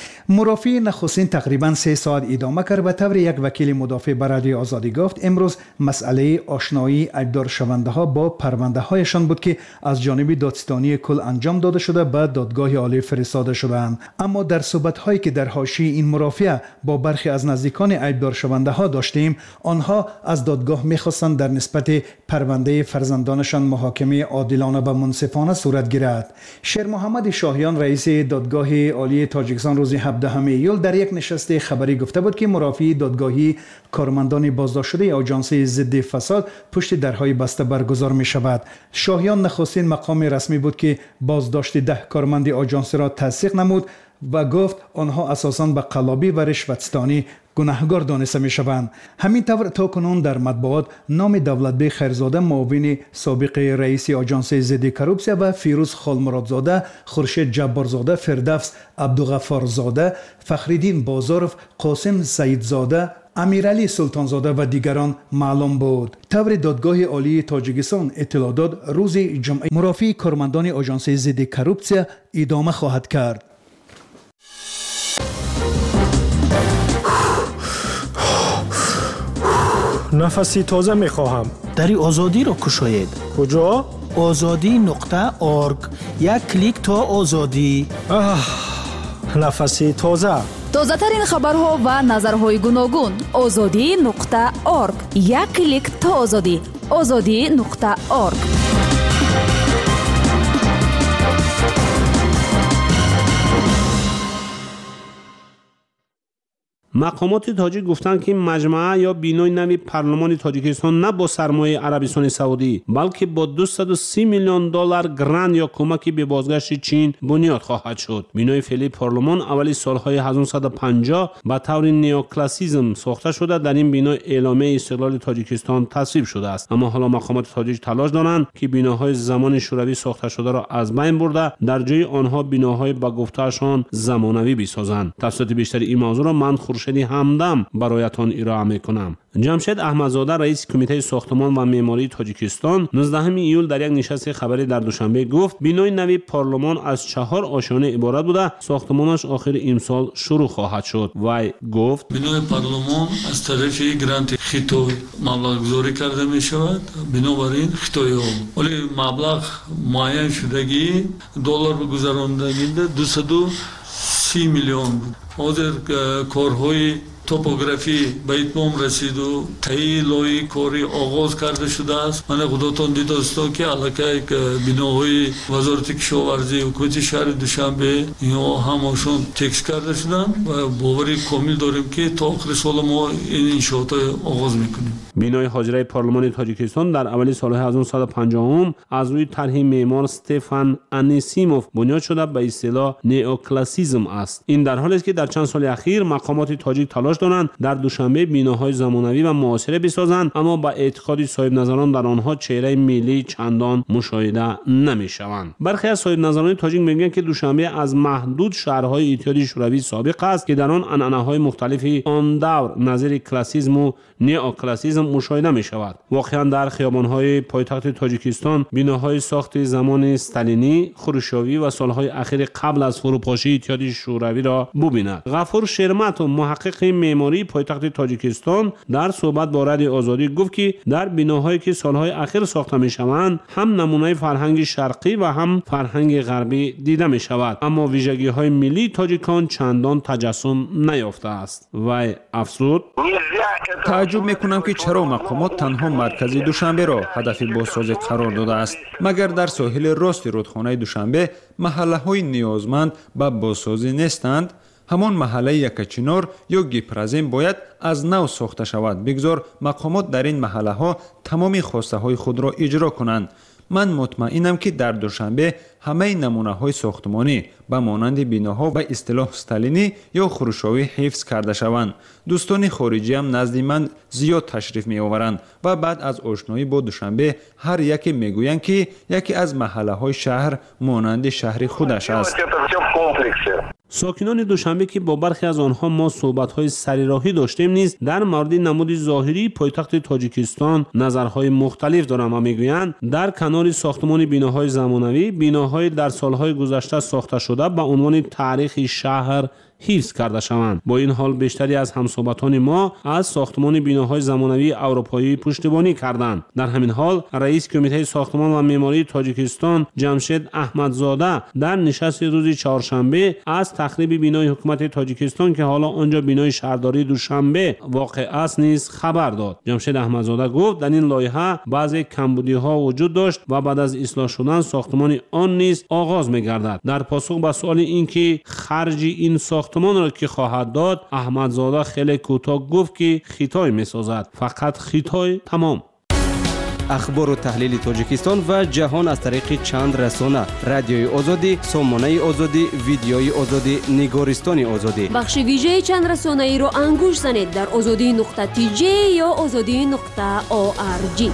مرافع نخستین تقریباً 3 ساعت ادامه کرد و طور یک وکیل مدافع بر رادیو آزادی گفت امروز مسئله آشنایی عیبدار شونده ها با پرونده هایشان بود که از جانب دادستانی کل انجام داده شده به دادگاه عالی فرستاده شدند. اما در صحبت هایی که در حاشیه این مرافع با برخی از نزدیکان عیبدار شونده ها داشتیم، آنها از دادگاه می‌خواستند در نسبت پرونده فرزندانشان محاکمه عادلانه و منصفانه صورت گیرد. شیر محمد شاهیان رئیس دادگاه عالی تاجیکستان روز 17 ایول در یک نشست خبری گفته بود که مرافع دادگاهی کارمندان بازداشت شده آژانسی ضد فساد پشت درهای بسته برگزار می شود. شاهیان نخستین مقام رسمی بود که بازداشت 10 کارمند آژانس را تصدیق نمود و گفت آنها اساساً به قلابی و رشوتستانی گناهکار دانسته می شوند. همین طور تا کنون در مطبوعات نام دولتبی خیرزاده معاون سابق رئیس آژانس ضد کروپسی و فیروز خالمرادزاده، خورشید جبارزاده، فردوس عبدالغفارزاده، فخرالدین بازارف، قاسم سعیدزاده، امیرعلی سلطانزاده و دیگران معلوم بود. طور دادگاه عالی تاجیکستان اطلاع داد روز جمعه مرافع کارمندان آژانس ضد کروپسی ادامه خواهد کرد. نفسی تازه میخواهم. دری آزادی را کشاید. کجا؟ azadi.org. یک کلیک تا آزادی. نفسی تازه. تازه ترین خبرها و نظرهای گوناگون. azadi.org. یک کلیک تا آزادی. azadi.org. مقامات تاجیک گفتند که مجمع یا بینای نوی پارلمان تاجیکستان نه با سرمایه عربستان سعودی بلکه با 230 میلیون دلار گرانت یا کمکی به بازگشت چین بنیاد خواهد شد. بینای فعلی پارلمان اولی سالهای 1950 با طور نیوکلاسیسم ساخته شده. در این بنا اعلامیه استقلال تاجیکستان تصویب شده است، اما حالا مقامات تاجیک تلاش دارند که بناهای زمان شوروی ساخته شده را از بین برده در جای آنها بناهای با گفتهشان زمانوی بسازند. تفصیلات بیشتر این موضوع را من خورشید همدم برایتان ارائه میکنم. جمشید احمدزاده رئیس کمیته ساختمان و معماری تاجیکستان 19 ایول در یک نشست خبری در دوشنبه گفت بینای نوی پارلمان از 4 آشیانه عبارت بوده. ساختمانش آخر امسال شروع خواهد شد. وی گفت بینای پارلمان از طرف گرانت خیتوی مبلغ گذاری کرده می شود. بنابراین خیتوی ها ولی مبلغ معین شدگی دلار گذراندگی 230 میلیون بود. حاضر کارهای توپوگرافی به اتمام رسید و تایی لای کاری آغاز کرده شده است. من خودتان دیده است که علاقه بناهای وزارت کشاورزی و حکومت شهر دوشنبه اینها همشون تکس کرده شدن و باوری کامل داریم که تا آخر سال ما این انشاءات آغاز میکنیم. بینای حاجره پارلمان تاجیکستان در اوایل سالهای 1950 از روی طرح معمار استفان انیسیموف بنیاد شده به اصطلاح نیوکلاسیسم است. این در حالی است که در چند سال اخیر مقامات تاجیک تلاش تلاش دارند در دوشنبه بیناهای زمانوی و معاصره بسازند، اما با اعتقاد صاحب نظران در آنها چهره ملی چندان مشاهده نمی‌شوند. برخی از صاحب نظران تاجیک میگویند که دوشنبه از محدود شهرهای اتحاد شوروی سابق است که در آن عنعنه‌های مختلفی آن دور نظیر کلاسیسم و نئوکلاسیسم مشاهده می‌شود. واقعا در خیابان‌های پایتخت تاجیکستان بیناهای ساخت زمان استالینی، خروشچوی و سالهای اخیر قبل از فروپاشی اتحاد شوروی را ببیند. غفور شرمتو، محقق معماری پایتخت تاجیکستان، در صحبت با رادیو آزادی گفت که در بیناهایی که سالهای اخیر ساخته می‌شوند هم نمونه فرهنگ شرقی و هم فرهنگ غربی دیده می‌شود، اما ویژگی‌های ملی تاجیکان چندان تجسم نیافته است. و افزود: تعجب میکنم که چرا مقامات تنها مرکز دوشنبه را هدف بازسازی قرار داده است، مگر در ساحل راست رودخانه دوشنبه محله‌های نیازمند به بازسازی نیستند؟ همان محله یکچینار یا گیپرزین باید از نو ساخته شود. بگذار مقامات در این محله ها تمامی خواسته های خود را اجرا کنند. من مطمئنم که در دوشنبه همه نمونه های ساختمانی به مانند بیناها به اصطلاح استالینی یا خروشچوی حفظ کرده شوند. دوستان خارجی هم نزد من زیاد تشریف می آورند و بعد از آشنایی با دوشنبه هر یکی میگویند که یکی از محله های شهر مانند شهر خودش است. ساکنان دوشنبه که با برخی از آنها ما صحبت‌های سریراهی داشتیم نیز در مورد نمود ظاهری پایتخت تاجیکستان نظرهای مختلف دارند و میگویند در کنار ساختمان بیناهای زمانوی، بیناهای در سالهای گذشته ساخته شده به عنوان تاریخ شهر حفظ کرده شوند. با این حال بیشتری از همصحبتان ما از ساختمان بیناهای زمانوی اروپایی پشتیبانی کردند. در همین حال رئیس کمیته ساختمان و معماری تاجیکستان جمشید احمدزاده در نشست روز چهارشنبه از تخریب بینای حکومت تاجیکستان که حالا آنجا بینای شهرداری دوشنبه واقع است نیز خبر داد. جمشید احمدزاده گفت در این لایحه بعضی کمبودی‌ها وجود داشت و بعد از اصلاح شدن ساختمان آن نیز آغاز می‌گردد. در پاسخ به سوال اینکه خرج این ساختمان را که خواهد داد، احمدزاده خیلی کوتاه گفت که خطای می‌سازد، فقط خطای تمام. اخبار و تحلیل تاجیکستان و جهان از طریق چند رسانه: رادیوی آزادی، سامانه آزادی، ویدیوی آزادی، نگارستان آزادی. بخش ویژه چند رسانه‌ای را انگوش زنید در azadi.tj یا azadi.org.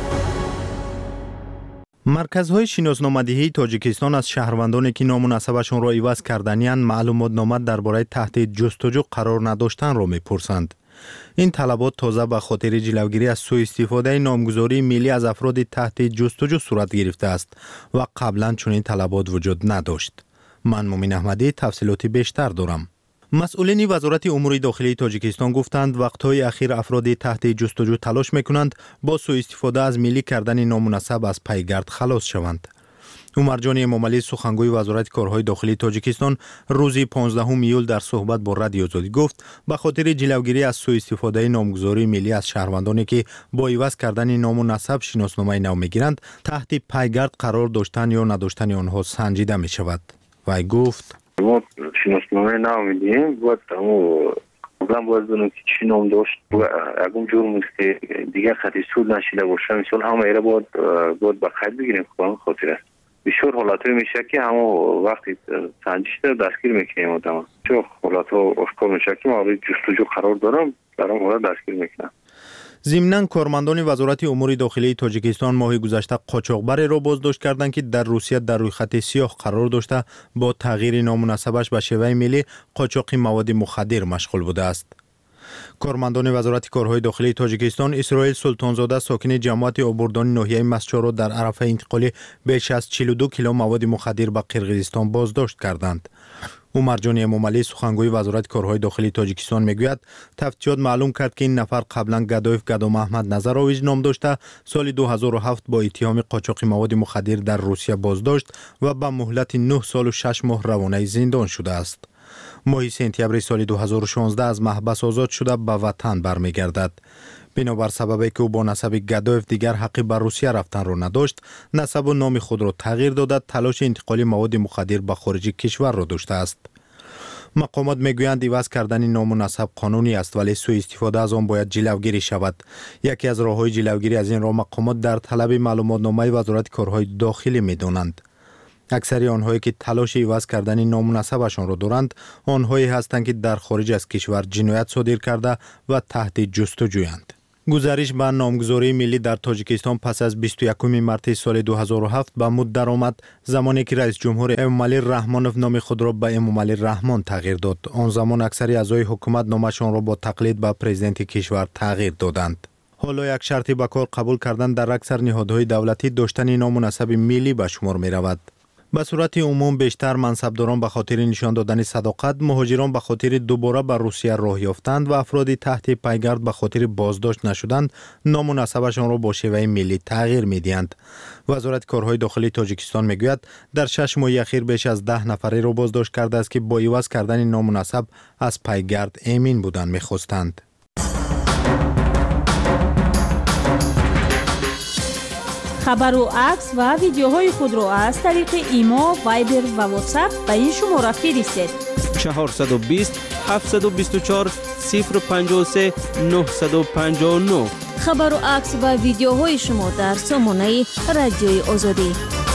مرکزهای شناسنامه‌دهی تاجیکستان از شهروندانی که نام و نسبشان را عوض کردنی‌اند معلومات درباره تحت جستجو قرار نداشتن را می‌پرسند. این طلبات تازه به خاطر جلوگیری از سوء استفاده نامگذاری ملی از افراد تحت جستجو صورت گرفته است و قبلا چنین طلبات وجود نداشت. من مومن احمدی تفصیلات بیشتر دارم. مسئولین وزارت امور داخلی تاجیکستان گفتند وقتهای اخیر افراد تحت جستجو تلاش میکنند با سوء استفاده از ملی کردن نامناسب از پیگرد خلاص شوند. عمرجان امامعلی سخنگوی وزارت کارهای داخلی تاجیکستان روز 15 ایول در صحبت با رادیو آزادی گفت به خاطر جلوگیری از سوء استفاده نامگذاری ملی از شهروندانی که با عوض کردن نام و نسب شناسنامه نو میگیرند تحت پیگرد قرار داشتن یا نداشتن آنها سنجیده می شود. وی گفت ما شناسنامه نو میدیم باید قبلا باید بدونم که چی نام داشت اگم جرم است که دیگر خطی سود نشیده باشه مثال همه ایره باید به قید بگیریم که خاطر است. بسیار حالاتوی میشه که همه وقتی سنجش دستگیر میکنیم آدم چه حالاتو اشکال میشه که ما جستجو قرار دارم در اون حالت دستگیر میکنم. ضمناً کارمندان وزارت امور داخلی تاجیکستان ماه گذشته قاچاقبری را بازداشت کردند که در روسیه در روی خط سیاه قرار داشته با تغییر نام و نسبش به شیوه ملی قاچاق مواد مخدر مشغول بوده است. کارمندان وزارت کارهای داخلی تاجیکستان اسرائیل سلطانزاده ساکن جماعت آبوردان ناحیه مسچار را در عرفه انتقالی بیش از 42 کیلو مواد مخدر به قرقیزستان بازداشت کردند. عمرجان امامعلی سخنگوی وزارت کارهای داخلی تاجیکستان میگوید تفتیشات معلوم کرد که این نفر قبلا گدایف گدام احمد نظرویچ نام داشته سال 2007 با اتهام قاچاق مواد مخدر در روسیه بازداشت و به مهلت 9 سال و 6 ماه روانه زندان شده است. ماه سپتامبر سال 2016 از محبس آزاد شده به وطن برمیگردد. بنابر سببی که او با نسب گدایف دیگر حقی بر روسیه رفتن را نداشت، نسب و نام خود را تغییر داده تلاش انتقال مواد مخدر به خارج کشور را داشته است. مقامات میگویند عوض کردن نام و نسب قانونی است ولی سوء استفاده از آن باید جلوگیری شود. یکی از راه‌های جلوگیری از این راه مقامات در طلب معلومات نامه وزارت کارهای داخلی می‌دانند. اکثری آنهایی که تلاش عوض کردن نامناسبشان را دارند آنهایی هستند که در خارج از کشور جنایت صادر کرده و تحت جستجویند. گزارش به نامگذاری ملی در تاجیکستان پس از 21 مارس سال 2007 به مد درآمد زمانی که رئیس جمهور امومالی رحمانوف نام خود را به امومالی رحمان تغییر داد. آن زمان اکثر اعضای حکومت نامشان را با تقلید به پرزیدنت کشور تغییر دادند. حالا یک شرطی به کار قبول کردن در اکثر نهادهای دولتی داشتن نامناسب ملی به شمار می رود. به صورت عموم بیشتر منصبداران به خاطر نشان دادن صداقت، مهاجران به خاطر دوباره به روسیه راه یافتند و افرادی تحت پیگرد به خاطر بازداشت نشدند نامناسبشان را با شیوه ملی تغییر می‌دهند. وزارت کارهای داخلی تاجیکستان میگوید در 6 ماه اخیر بیش از 10 نفری را بازداشت کرده است که با عوض کردن نامناسب از پیگرد امین بودن می‌خواستند. خبر و عکس و ویدیوهای خود را از طریق ایما، وایبر و واتساپ به این شماره فرستید. 420 724 053 959. خبر و عکس و ویدیوهای شما در سامانه رادیوی آزادی.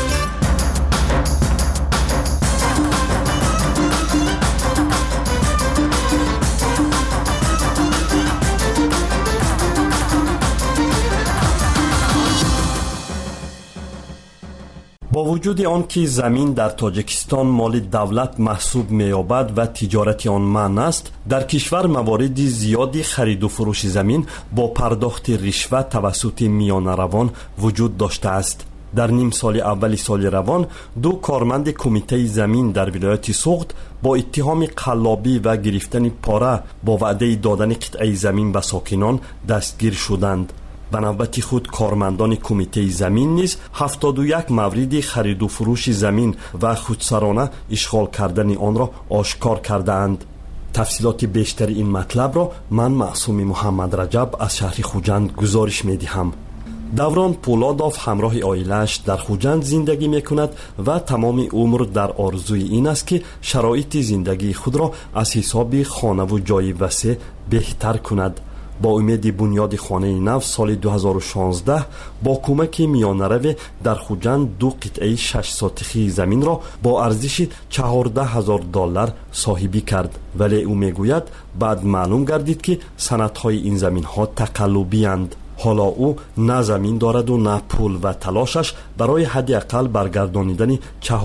با وجود آن که زمین در تاجیکستان مال دولت محسوب می‌یابد و تجارت آن منع است، در کشور موارد زیادی خرید و فروش زمین با پرداخت رشوه توسط میانه‌روان وجود داشته است. در نیم سال اول سال روان 2 کارمند کمیته زمین در ولایت سوغد با اتهام قلابی و گرفتن پاره با وعده دادن قطعه زمین به ساکنان دستگیر شدند. به نوبت خود کارمندان کمیته زمین نیز 71 مورد خرید و فروش زمین و خودسرانه اشغال کردن آن را آشکار کردند. تفصیلات بیشتر این مطلب را من معصوم محمد رجب از شهر خوجند گزارش می دهم. دوران پولادوف همراه عائله‌اش در خوجند زندگی می کند و تمام عمر در آرزوی این است که شرایط زندگی خود را از حساب خانه و جای وسیع بهتر کند. با امید بنیاد خانه نو سال 2016 با کمک میانه‌رو در خوجند 2 قطعه 6 ساطخی زمین را با ارزش $14,000 صاحبی کرد، ولی او میگوید بعد معلوم گردید که سندهای این زمین ها تقلبی اند. حالا او نه زمین دارد و نه پول و تلاشش برای حداقل برگردانیدن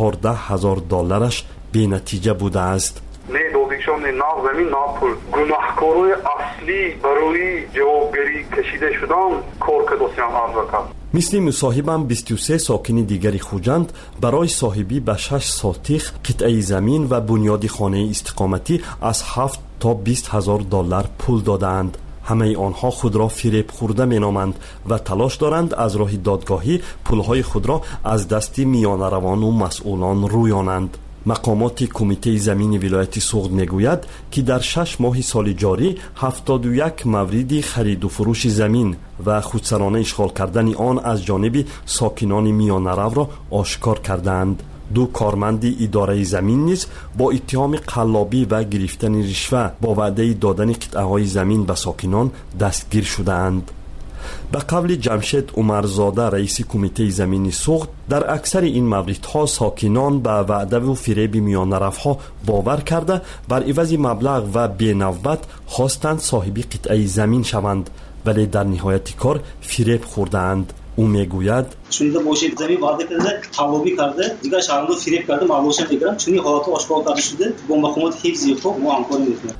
$14,000 بی نتیجه بوده است. نه دادیشان نه زمین نه پول، گناهکارای اصلی برای جوابگیری کشیده شدن کار کردن آرزو. مثل مصاحبم 23 ساکن دیگری خوجند برای صاحبی به 6 ساطخ قطعه زمین و بنیاد خانه استقامتی از 7 تا $20,000 پول دادند. همه آنها خود را فریب خورده مینامند و تلاش دارند از راه دادگاهی پولهای خود را از دست میانه‌روان و مسئولان رویانند. مقامات کمیته زمین ولایت سوغد میگوید که در 6 ماه سال جاری 71 مورد خرید و فروش زمین و خودسرانه اشغال کردن آن از جانب ساکنان میانه‌رو را آشکار کردند. 2 کارمند اداره زمین نیز با اتهام قلابی و گرفتن رشوه با وعده دادن قطعه‌های زمین به ساکنان دستگیر شدند. به قول جمشید عمرزاده رئیس کمیته زمین سوغد، در اکثر این موردها ساکنان به وعده و فریب میانه‌روها باور کرده بر عوض مبلغ و بینوبت خواستند صاحب قطعه زمین شوند، ولی در نهایت کار فریب خوردند. او میگوید شونده باشه زمین وعده کرده قلابی کرده دیگه شهرندو فریب کرده مبلغش میگیرن چون حالات آشکار کرده شده با مقامات حفظی خود ما همکاری میکنیم.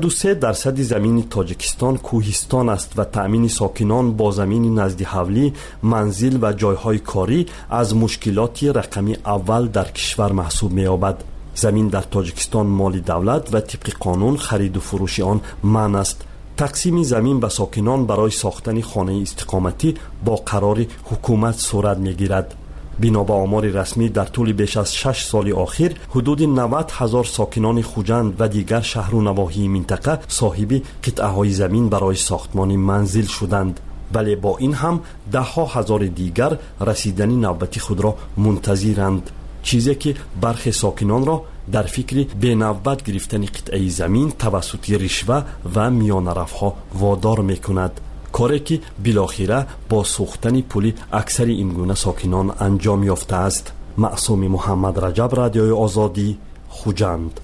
93% زمین تاجیکستان کوهستان است و تأمین ساکنان با زمین نزد حولی، منزل و جایهای کاری از مشکلات رقمی اول در کشور محسوب می‌یابد. زمین در تاجیکستان مال دولت و طبق قانون خرید و فروش آن منع است. تقسیم زمین به ساکنان برای ساختن خانه استقامتی با قرار حکومت صورت می‌گیرد. بنا به آمار رسمی در طول بیش از 6 سال اخیر حدود 90,000 ساکنان خوجند و دیگر شهر و نواحی منطقه صاحب قطعه‌های زمین برای ساختمان منزل شدند، ولی با این هم 10,000 دیگر رسیدن نوبت خود را منتظرند، چیزی که برخی ساکنان را در فکر به نوبت گرفتن قطعه زمین توسط رشوه و میانه‌روها وادار میکند، کاری که بالاخره با سوختن پول اکثر این گونه ساکنان انجام یافته است. معصوم محمد رجب، رادیوی آزادی، خوجند.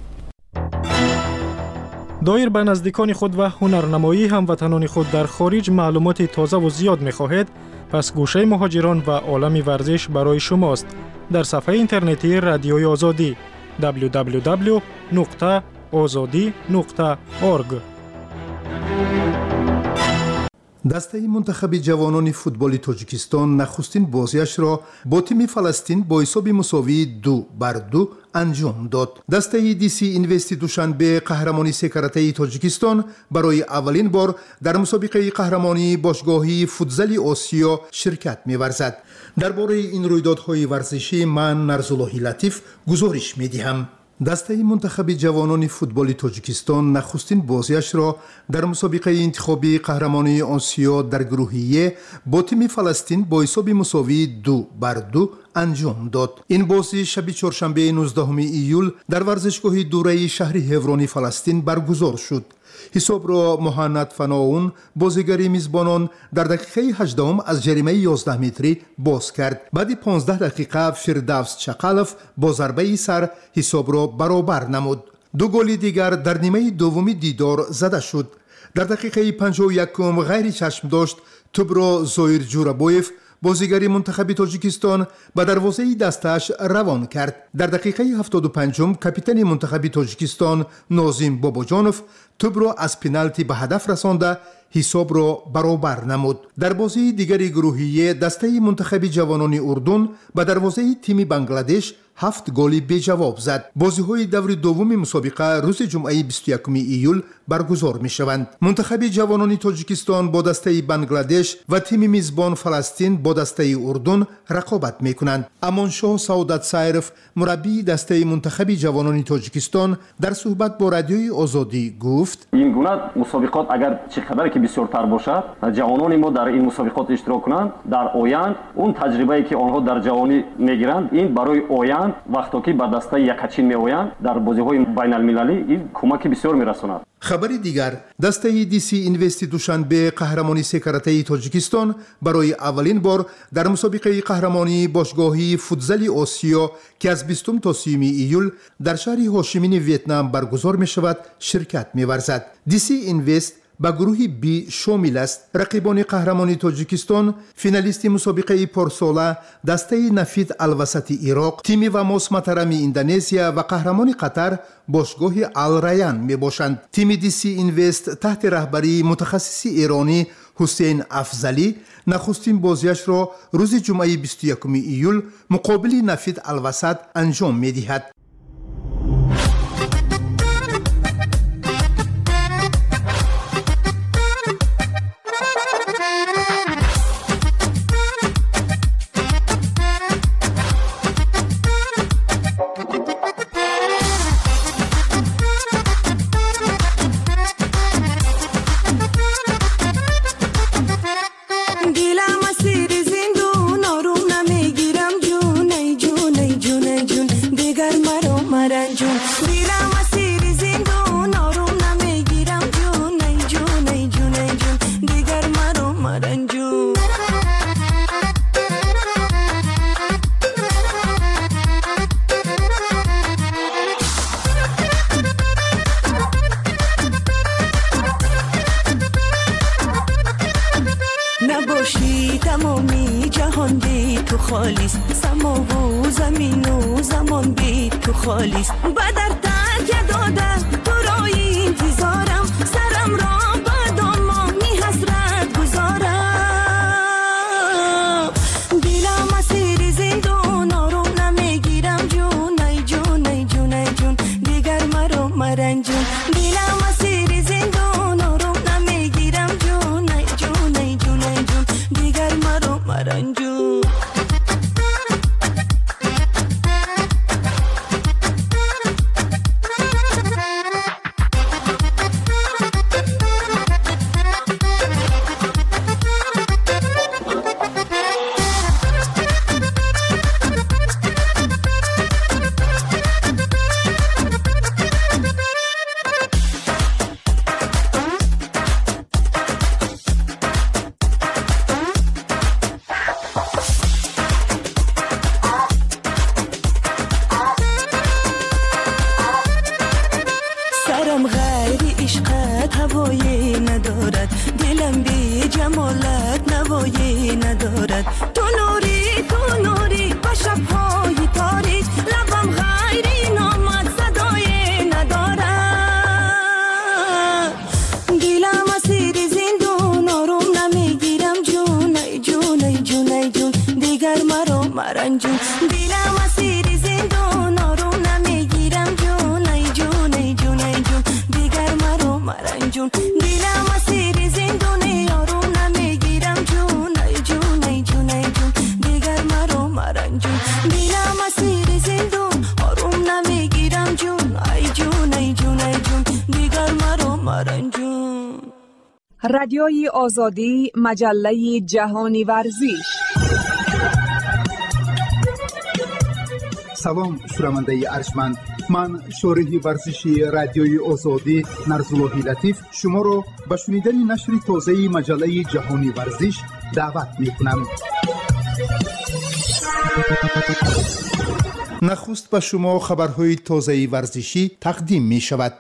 доир ба наздикони худ ва ҳунарнамоии ҳамватанони худ дар хориҷ маълумоти тозаву зиёд мехоҳед, пас гӯшаи муҳоҷирон ва олами варзиш барои шумост. дар сафҳаи интернетии радиои озодӣ www.ozodi.org. дастаи мунтахаби ҷавонони футболи тоҷикистон нахустин бозиашро бо тими фаластин бо ҳисоби мусовии 2-2 анҷом дод. дастаи диси инвести душанбе қаҳрамони секаратаи тоҷикистон барои аввалин бор дар мусобиқаи қаҳрамонии бошгоҳии футзали осиё ширкат меварзад. дар бораи ин рӯйдодҳои варзишӣ ман нарзуллоҳи латиф гузориш медиҳам. дастаи мунтахаби ҷавонони футболи тоҷикистон нахустин бозиашро дар мусобиқаи интихобии қаҳрамонии осиё дар гурӯҳи Е бо тими фаластин бо ҳисоби мусовии 2-2 анҷом дод. ин бозӣ шаби чоршанбеи 19 июл дар варзишгоҳи дураи шаҳри ҳеврони фаластин баргузор шуд. ҳисобро муҳаннад фаноун бозигари мизбонон дар дақиқаи 18 аз ҷаримаи 11 метрӣ боз кард. баъди 15 дақиқа фирдавс чақалов бо зарбаи сар ҳисобро баробар намуд. ду голи дигар дар нимаи дуввуми дидор зада шуд. дар дақиқаи 51 ғайри чашм дошт тӯбро зоир ҷурабоев бозигари мунтахаби тоҷикистон ба дарвозаи дастааш равон кард. дар дақиқаи 75 капитани мунтахаби тоҷикистон нозим бобоҷонов тӯбро аз пеналти ба ҳадаф расонда ҳисобро баробар намуд. дар бозии дигари гурӯҳи Е дастаи мунтахаби ҷавонони урдун ба дарвозаи тими Бангладеш 7 голи беҷавоб зад. бозиҳои даври дуввуми мусобиқа рӯзи ҷумъаи 21 июл баргузор мешаванд. мунтахаби ҷавонони тоҷикистон бо дастаи Бангладеш ва тими мизбон Фаластин бо дастаи урдун рақобат мекунанд. амоншоҳ Саудатсайров, мураббии дастаи мунтахаби ҷавонони тоҷикистон, дар суҳбат бо радиои Озодӣ гуфт: ин гуна мусобиқот агар чӣ қадар ки бисёртар бошад, ҷавонони мо дар ин мусобиқот иштирок кунанд, дар оянд он таҷрибае ки онҳо дар ҷавонӣ мегиранд, ин барои оянд вақто ки ба дастаи якачин меоянд дар бозиҳои байналмилалӣ ин кӯмаки бисёр мерасонад. хабари дигар, дастаи диси инвести душанбе қаҳрамони секаратаи тоҷикистон барои аввалин бор дар мусобиқаи қаҳрамонии бошгоҳии футзали осиё ки аз 20 то 30 июл дар шаҳри ҳошимини Вьетнам баргузор мешавад ширкат меварзад. диси инвест ба гурӯҳи Би шомил аст. рақибони қаҳрамони тоҷикистон, финалисти мусобиқаи порсола дастаи Нафид Алвасати Ироқ, тими Вамос Матарами Индонезия ва қаҳрамони Қатар бошгоҳи Ал-Раян мебошанд. тими диси инвест таҳти раҳбарии мутахассиси эронӣ ҳусейн Афзалӣ нахустин бозиашро рӯзи ҷумъаи 21 июл муқобили Нафид Алвасат анҷом медиҳад. نباشی تمامی جهان بی تو خالیست، سما و زمین و زمان بی تو خالیست. بدر ترک دادم تو رای انتظارم، سرم را با دامانی حسرت گذارم. دلم اسیر زندان آروم نمیگیرم، جون ای جون ای جون ای جون دیگر مرا مرنجون. دلم اسیر زندان آروم نمیگیرم، جون ای جون ای جون ای جون دیگر مرا مرنجون. صورت هوایی ندارد دلم بی جمالت نوایی ندارد تو نوری با شبهای تاریک لبم غیری نامد صدای ندارد دلم اسیر زندون آروم نمیگیرم جون ای جون ای جون ای جون دیگر مرا مرنجون دلم اسیر زندون آروم نمیگیرم جون ای جون ای جون ای جون دیگر مرا مرنجون دلم اسیر زندون آروم نمیگیرم جون ای جون ای جون ای جون دیگر مرا مرنجون دلم اسیر زندون آروم نمیگیرم جون ای جون ای جون ای جون دیگر مرا مرنجون. رادیوی آزادی، مجله جهانی ورزش. سلام شنونده ارجمند، من شارح ورزشی رادیوی آزادی نرزاللهی لطیف شما را به شنیدن نشر تازه مجله جهانی ورزش دعوت می‌کنم. نخست به شما خبرهای تازه ورزشی تقدیم می شود.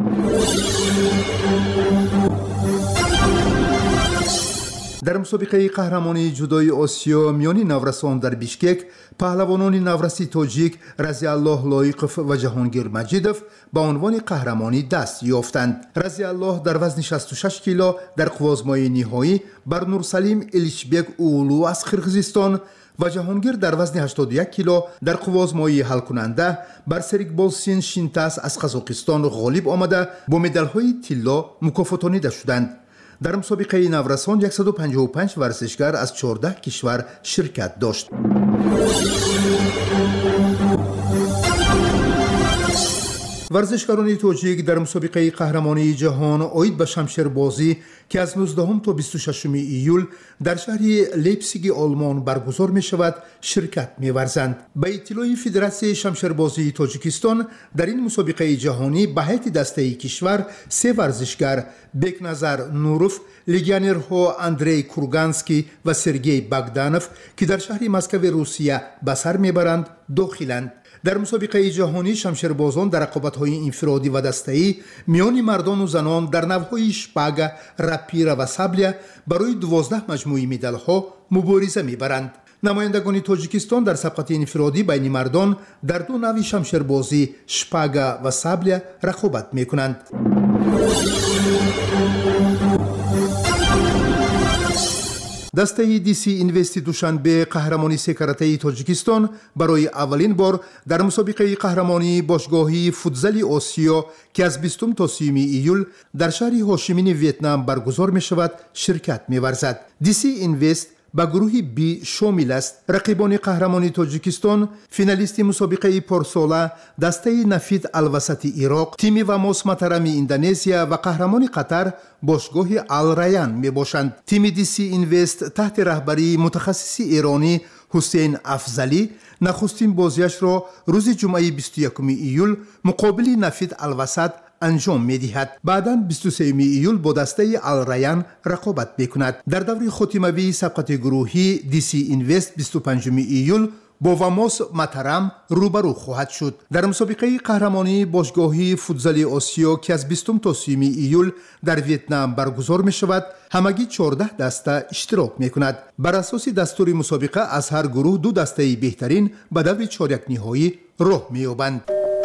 در مسابقه قهرمانی جودوی آسیا میان نورسان در بیشکک، پهلوانان نورسی تاجیک رضی الله لایقف و جهانگیر مجیدوف به عنوان قهرمانی دست یافتند. رضی الله در وزن 66 کیلو در قوازمای نهایی بر نورسلیم الیشبک اولو از قرقیزستان و جهانگیر در وزن 81 کیلو در قوازمای حل کننده بر سریکبولسین شینتاس از قزاقستان غالب آمده با مدال‌های طلا مکافاتانیده شدند. در مسابقه نورسان 155 ورزشکار از 14 کشور شرکت داشت. ورزشکاران تاجیک در مسابقه قهرمانی جهان عاید به شمشیربازی که از 19 تا 26 ایول در شهر لیپزیگ آلمان برگزار می شود شرکت می ورزند. به اطلاع فدراسیون شمشیربازی تاجیکستان در این مسابقه جهانی به هیئت دسته کشور 3 ورزشکار بکنظر نوروف، لگیونرها اندری کورگانسکی و سرگئی باگدانوف که در شهر مسکو روسیه به سر میبرند داخلند. در مسابقه جهانی شمشیربازان در رقابت‌های انفرادی و دسته‌ای میان مردان و زنان در نوع‌های شپاگ، راپیر و سابل برای 12 مجموعه مدال‌ها مبارزه می‌برند. نمایندگان تاجیکستان در سبقت انفرادی بین مردان در 2 نوع شمشیربازی شپاگ و سابل رقابت می‌کنند. دسته دیسی اینوستی دوشنبه قهرمانی 3 کاراته تاجیکستان برای اولین بار در مسابقه قهرمانی باشگاهی فوتزال آسیا که از 20 تا 30 ایول در شهر هاشمین ویتنام برگزار می شود شرکت می ورزد. دیسی اینوست با گروه بی شامل است. رقیبان قهرمانی تاجیکستان، فینالیست مسابقه پارسالا، دسته نفید الوسط عراق، تیم واموس ماترامی اندونزیا و قهرمان قطر باشگاه الریان می باشند. تیم دیسی اینوست تحت رهبری متخصص ایرانی حسین افضلی نخستین بازیش را روز جمعه 21 ایول مقابل نفید الوسط انجام می‌دهد. بعداً 23 ایول با دسته الریان رقابت می‌کند. در دور ختامی سبقت گروهی دیسی اینوست 25 ایول با واموس ماترام روبرو خواهد شد. در مسابقه قهرمانی باشگاهی فوتزال آسیا که از 20 تا 30 ایول در ویتنام برگزار می شود، همگی 14 دسته اشتراک می کند. بر اساس دستور مسابقه از هر گروه 2 دسته بهترین به دور چهارک نهایی راه می یابند.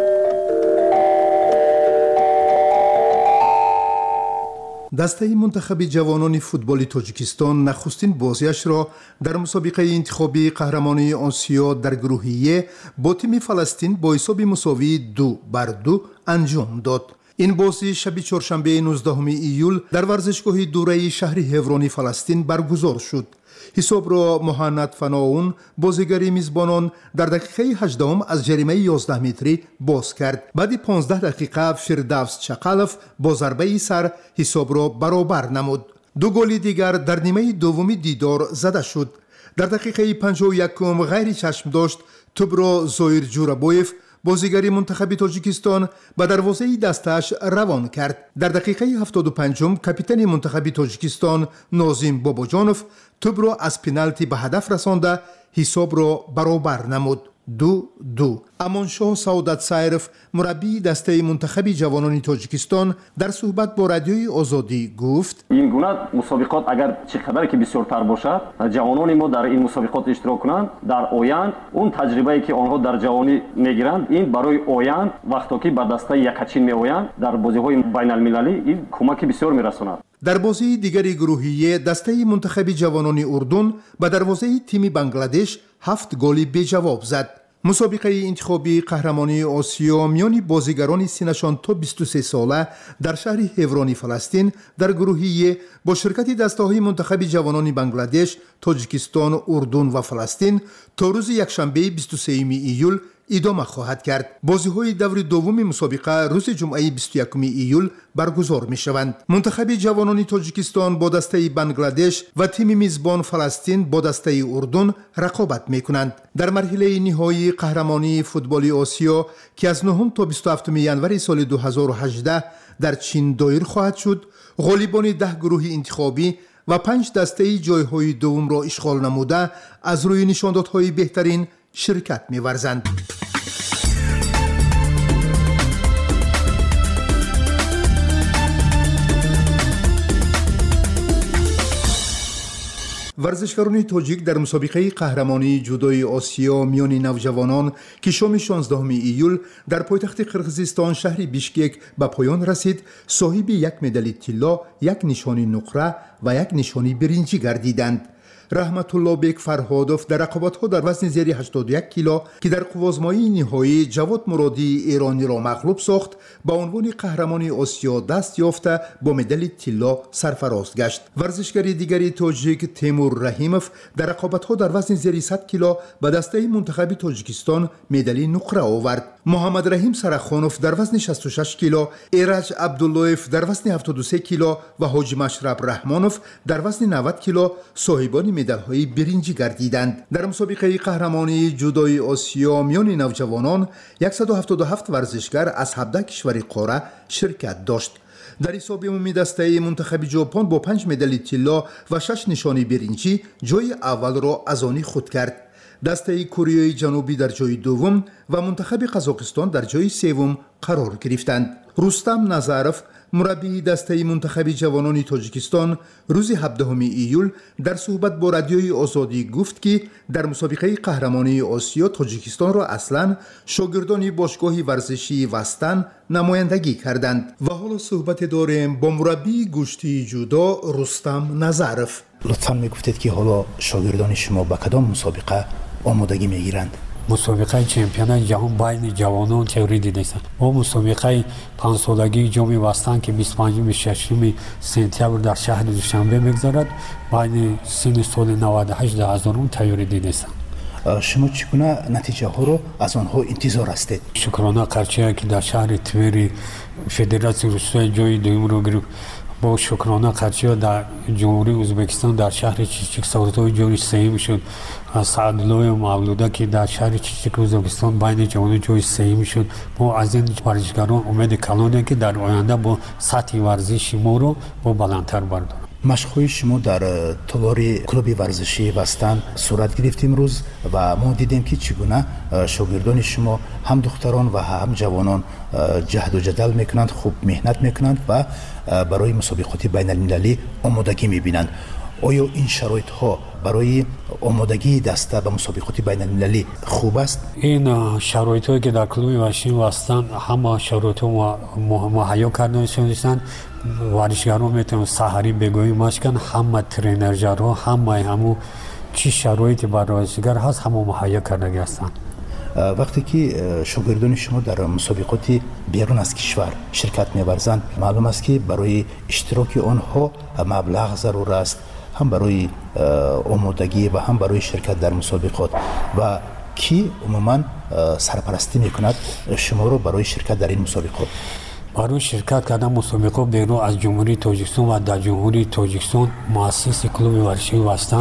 دسته منتخب جوانان فوتبال تاجیکستان نخستین بازیش را در مسابقه انتخابی قهرمانی آسیا در گروهی با تیم فلسطین با حساب مساوی 2-2 انجام داد. این بازی شب چهارشنبه 19 ایول در ورزشگاه دوره شهر هوران فلسطین برگزار شد. حساب را مهند فناون بازیگر میزبانان در دقیقه 18 از جریمه 11 متری باز کرد. بعد 15 دقیقه فردوس چقالف با ضربه سر حساب را برابر نمود. 2 گل دیگر در نیمه دوم دیدار زده شد. در دقیقه 51 غیر چشم داشت توپ را زایر جورابویف بازیگر منتخب تاجیکستان به دروازه دستش روان کرد. در دقیقه 75 کاپیتان منتخب تاجیکستان نازیم باباجانوف توپ را از پنالتی به هدف رسانده حساب را برابر نمود. 2-2. амоншоҳ саодатсайров мураббии дастаи мунтахаби ҷавонони тоҷикистон дар суҳбат бо радиои озодӣ гуфт: ин гуна мусобиқот агар чӣ қадаре ки бисёртар бошад, ҷавонони мо дар ин мусобиқот иштирок кунанд, дар оянд он таҷрибае ки онҳо дар ҷавонӣ мегиранд, ин барои оянд вақто ки ба дастаи якачин меоянд дар бозиҳои байналмилалӣ ин кӯмаки бисёр мерасонад. дар бозии дигари гурӯҳие дастаи мунтахаби ҷавонони урдун ба дарвозаи тими Бангладеш 7 голи беҷавоб зад. мусобиқаи интихобии қаҳрамонии осиё миёни бозигарони синашон то 23 сола дар шаҳри ҳеврони фаластин дар гурӯҳие бо ширкати дастаҳои мунтахаби ҷавонони Бангладеш, Тоҷикистон, Урдун ва Фаластин то рӯзи якшанбеи 23 июл идома хоҳад кард. бозиҳои даври дуввуми мусобиқа рӯзи ҷумъаи 21 июл баргузор мешаванд. мунтахаби ҷавонони Тоҷикистон бо дастаи Бангладеш ва тими мизбон Фаластин бо дастаи Урдун рақобат мекунанд. дар марҳилаи ниҳоии қаҳрамонии футболи Осиё ки аз 9 то 27 январи соли 2018 дар Чин доир хоҳад шуд, ғолибони 10 гурӯҳи интихобӣ ва 5 дастаи ҷойҳои дуввумро ишғол намуда аз рӯи нишондодҳои беҳтарин ширкат меварзанд. варзишгарони тоҷик дар мусобиқаи қаҳрамонии ҷудои Осиё миёни навҷавонон ки шоми 16 июл дар пойтахти Қирғизистон шаҳри Бишкек ба поён расид, соҳиби як медали тилло, як нишони нуқра ва як нишони биринҷӣ гардиданд. раҳматуллобек Фарҳодов дар рақобатҳо дар вазни зери 81 кило ки дар қувозмоии ниҳоӣ Ҷавод Муродии эрониро мағлуб сохт, ба унвони қаҳрамони Осиё даст ёфта бо медали тилло сарфароз гашт. варзишгари дигари тоҷик Темур Раҳимов дар рақобатҳо дар вазни зери 100 кило ба дастаи мунтахаби Тоҷикистон медали нуқра овард. муҳаммад Раҳим Сарахонов дар вазни 66 кило, Эраҷ Абдуллоев дар вазни 73 кило ва Ҳоҷи Машраб Раҳмонов дар вазни 90 кило соҳибони медалҳои биринҷӣ гардиданд. дар мусобиқаи қаҳрамонии ҷудои Осиё миёни навҷавонон 177 варзишгар аз 17 кишвари қора ширкат дошт. дар ҳисоби умуми дастаи мунтахаби ҷопон бо 5 медали тилло ва 6 нишони биринҷӣ ҷои аввалро аз они худ кард. дастаи Кореяи ҷанубӣ дар ҷои дуввум ва мунтахаби Қазоқистон дар ҷои севум қарор гирифтанд. Рустам Назаров, мураббии дастаи мунтахаби ҷавонони Тоҷикистон, рӯзи 17 июл дар суҳбат бо радиои Озодӣ гуфт ки дар мусобиқаи қаҳрамонии Осиё Тоҷикистонро аслан шогирдони бошгоҳи варзишии Вастан намояндагӣ карданд. ва ҳоло суҳбате дорем бо мураббии гӯштии ҷудо Рустам Назаров. лутфан мегуфтед ки ҳоло шогирдони шумо ба кадом мусобиқа омодагӣ мегиранд? мусобиқаи чемпионати ҷаҳон байни ҷавонон теорӣ дидааст. мо мусобиқаи панҷсолагии ҷоми Вастан ки 25-26 сентябр дар шаҳри Душанбе мегзарад, байни синни соли 98-2000 теорӣ дидааст. шумо чӣ гуна натиҷаҳоро аз онҳо интизор ҳастед? шукрона қарчие ки дар шаҳри Твери Федератсияи Русия ҷои дуюмро гирифт, бо шукрона қарчиё дар ҷумҳурии Ӯзбекистон дар шаҳри Чичик саводҳои ҷои сеюм шуд. Саъдуллои Мавлуда ки дар шаҳри Чичик Ӯзбекистон байни ҷавонон ҷои сеюм шуд. мо аз ин варзишгарон умеди калонем ки дар оянда бо сатҳи варзиши моро бо баландтар бардорем. машқҳои шумо дар толори клуби варзишии Вастан сурат гирифт имрӯз ва мо дидем ки чӣ гуна шогирдони шумо ҳам духтарон ва ҳам ҷавонон ҷаҳду ҷадал мекунанд, хуб меҳнат мекунанд ва барои мусобиқоти байналмилалӣ омодагӣ мебинанд. оё ин шароитҳо барои омодагии даста ба мусобиқоти байналмилалӣ хуб аст? ин шароитҳое ки дар клуби варзишии Вастан ҳама шароитҳо муҳайё карда шуданд. варзишгарон метавонанд саҳарӣ бегоҳӣ машқ кунанд, ҳама тренерҷарҳо ҳамаи ҳамун чӣ шароити барои варзишгар ҳаст ҳама муҳайё кардагӣ ҳастанд. вақте ки шогирдони шумо дар мусобиқоти берун аз кишвар ширкат меварзанд, маълум аст ки барои иштироки онҳо маблағ зарур аст, ҳам барои омодагӣ ва ҳам барои ширкат дар мусобиқот. ва ки умуман сарпарастӣ мекунад шуморо барои ширкат дар ин мусобиқот? барои ширкат кардан мусобиқот берун аз ҷумҳурии Тоҷикистон ва дар ҷумҳурии Тоҷикистон муассиси клуби варзишии Вастан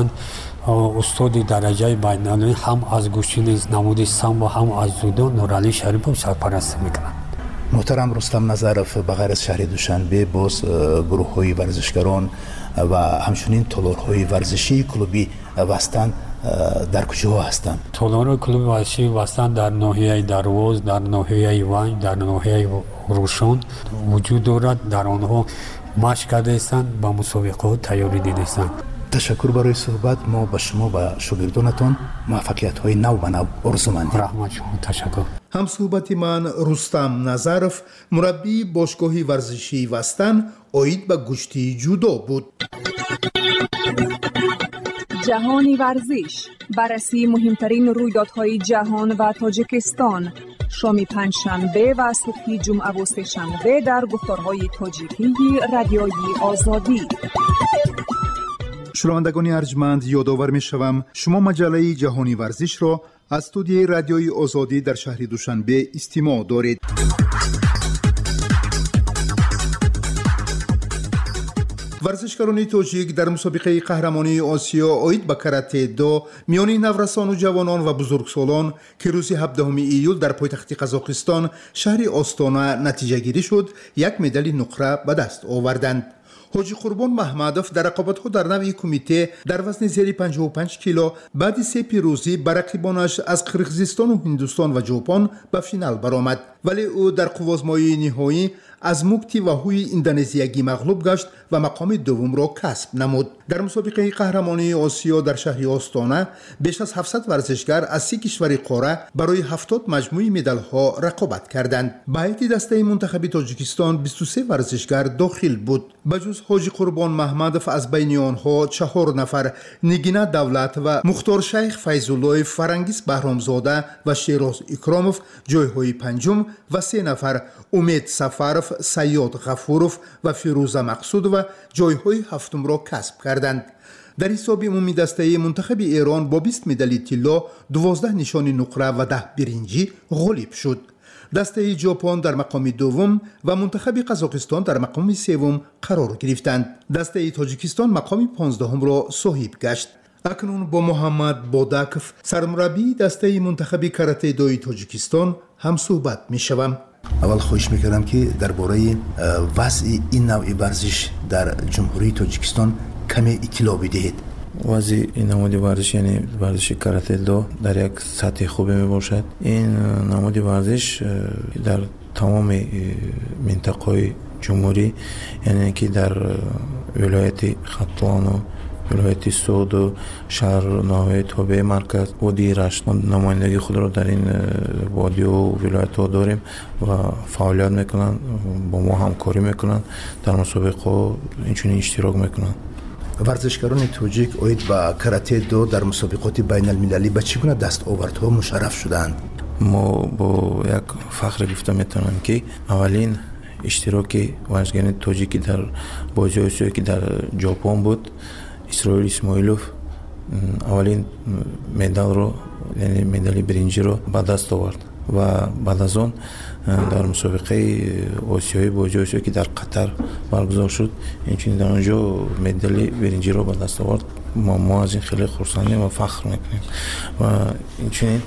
устоди дараҷаи байналмилалӣ ҳам аз гӯшини намуди самбо ҳам аз зудо Нуралӣ Шарипов сарпарастӣ мекунад. муҳтарам Рустам Назаров, ба ғайр аз шаҳри Душанбе боз гурӯҳҳои варзишгарон ва ҳамчунин толорҳои варзишии клуби Вастан در کجا هستند؟ طالبان کلوب ورزشی وستان در ناحیه درواز، در ناحیه ونج، در ناحیه روشن وجود دارد. در آنها مشق کرده هستند، با مسابقات تیاری دیده هستند. تشکر برای صحبت. ما به شما و شاگردانتان موفقیت های نو به نو آرزومندیم. رحمت شما. تشکر. هم صحبت من رستم نظرов مربی باشگاه ورزشی وستان اوید به گشتی جودو بود. جهانی ورزش، بررسی مهمترین رویدادهای جهان و تاجیکستان، شام پنجشنبه و صبح جمعه و سه‌شنبه در گفتارهای تاجیکی رادیوی آزادی. شنوندگان ارجمند، یادآور می‌شوم شما مجله جهانی ورزش را از استودیوی رادیوی آزادی در شهر دوشنبه استماع دارید. ورزشکاران تاجیک در مسابقه قهرمانی آسیا اوید به کاراته دو میان نورسان و جوانان و بزرگسالان که روز 17 ایول در پایتخت قزاقستان شهر آستانه نتیجه گیری شد، یک مدال نقره به دست آوردند. حاجی قربان محمدوف در رقابت‌ها در نوع کمیته در وزن زیر 55 کیلو بعد 3 پیروزی بر رقیبانش از قرقیزستان و هندوستان و ژاپن به فینال برآمد، ولی او در قوازمایی نهایی از موکتی و هوی اندونزیایی مغلوب گشت و مقام دوم را کسب نمود. در مسابقه قهرمانی آسیا در شهر آستانه بیش از 700 ورزشکار از 3 کشور قاره برای 70 مجموعه مدال‌ها رقابت کردند. به هیئت دسته منتخب تاجیکستان 23 ورزشکار داخل بود. بجز حاجی قربان محمدوف از بین آنها 4 نفر نگینه دولت و مختار شیخ فیض‌الله، فرنگیس بهرامزاده و شیراز اکراموف جایهای پنجم و 3 نفر امید سفرов، سیاد غفورов و فیروزه مقصود و جایهای هفتم را کسب کردند. در حساب عمومی دسته منتخب ایران با 20 مدال طلا، 12 نشان نقره و 10 برنجی غالب شد. دسته ژاپن در مقام دوم و منتخب قزاقستان در مقام سوم قرار گرفتند. دسته تاجیکستان مقام 15 را صاحب گشت. اکنون با محمد بوداکوف سرمربی دسته منتخب کاراته دوی تاجیکستان هم صحبت می شوم. اول خواهش میکردم که درباره وضع این نوع ورزش در جمهوری تاجیکستان کمی اطلاع بدهید. وضع این نماد ورزش یعنی ورزش کاراته دو در یک سطح خوبی می باشد. این نماد ورزش در تمام منطقه جمهوری، یعنی که در ولایت ختلان و ولایت سود و شهر ناحیه توبه مرکز و دیرش نمایندگی خود را در این وادی و ولایت ها داریم و فعالیت میکنن، با ما همکاری میکنن، در مسابقه اینچنین اشتراک میکنن. ورزشکاران تاجیک اوید با کاراته دو در مسابقات بین المللی به چگونه دستاوردها مشرف شدند؟ ما با یک فخر گفته میتونم که اولین اشتراک ورزشکاران تاجیکی در بازی آسیایی که در ژاپن بود، اسرائیل اسماعیلوف اولین مدال رو، یعنی مدال برنجی رو به دست آورد و بعد از آن در مسابقه آسیایی بازی آسیایی که در قطر برگزار شد، اینچنین در آنجا مدال برنجی رو به دست آورد. ما از این خیلی خرسندیم و فخر میکنیم و اینچنین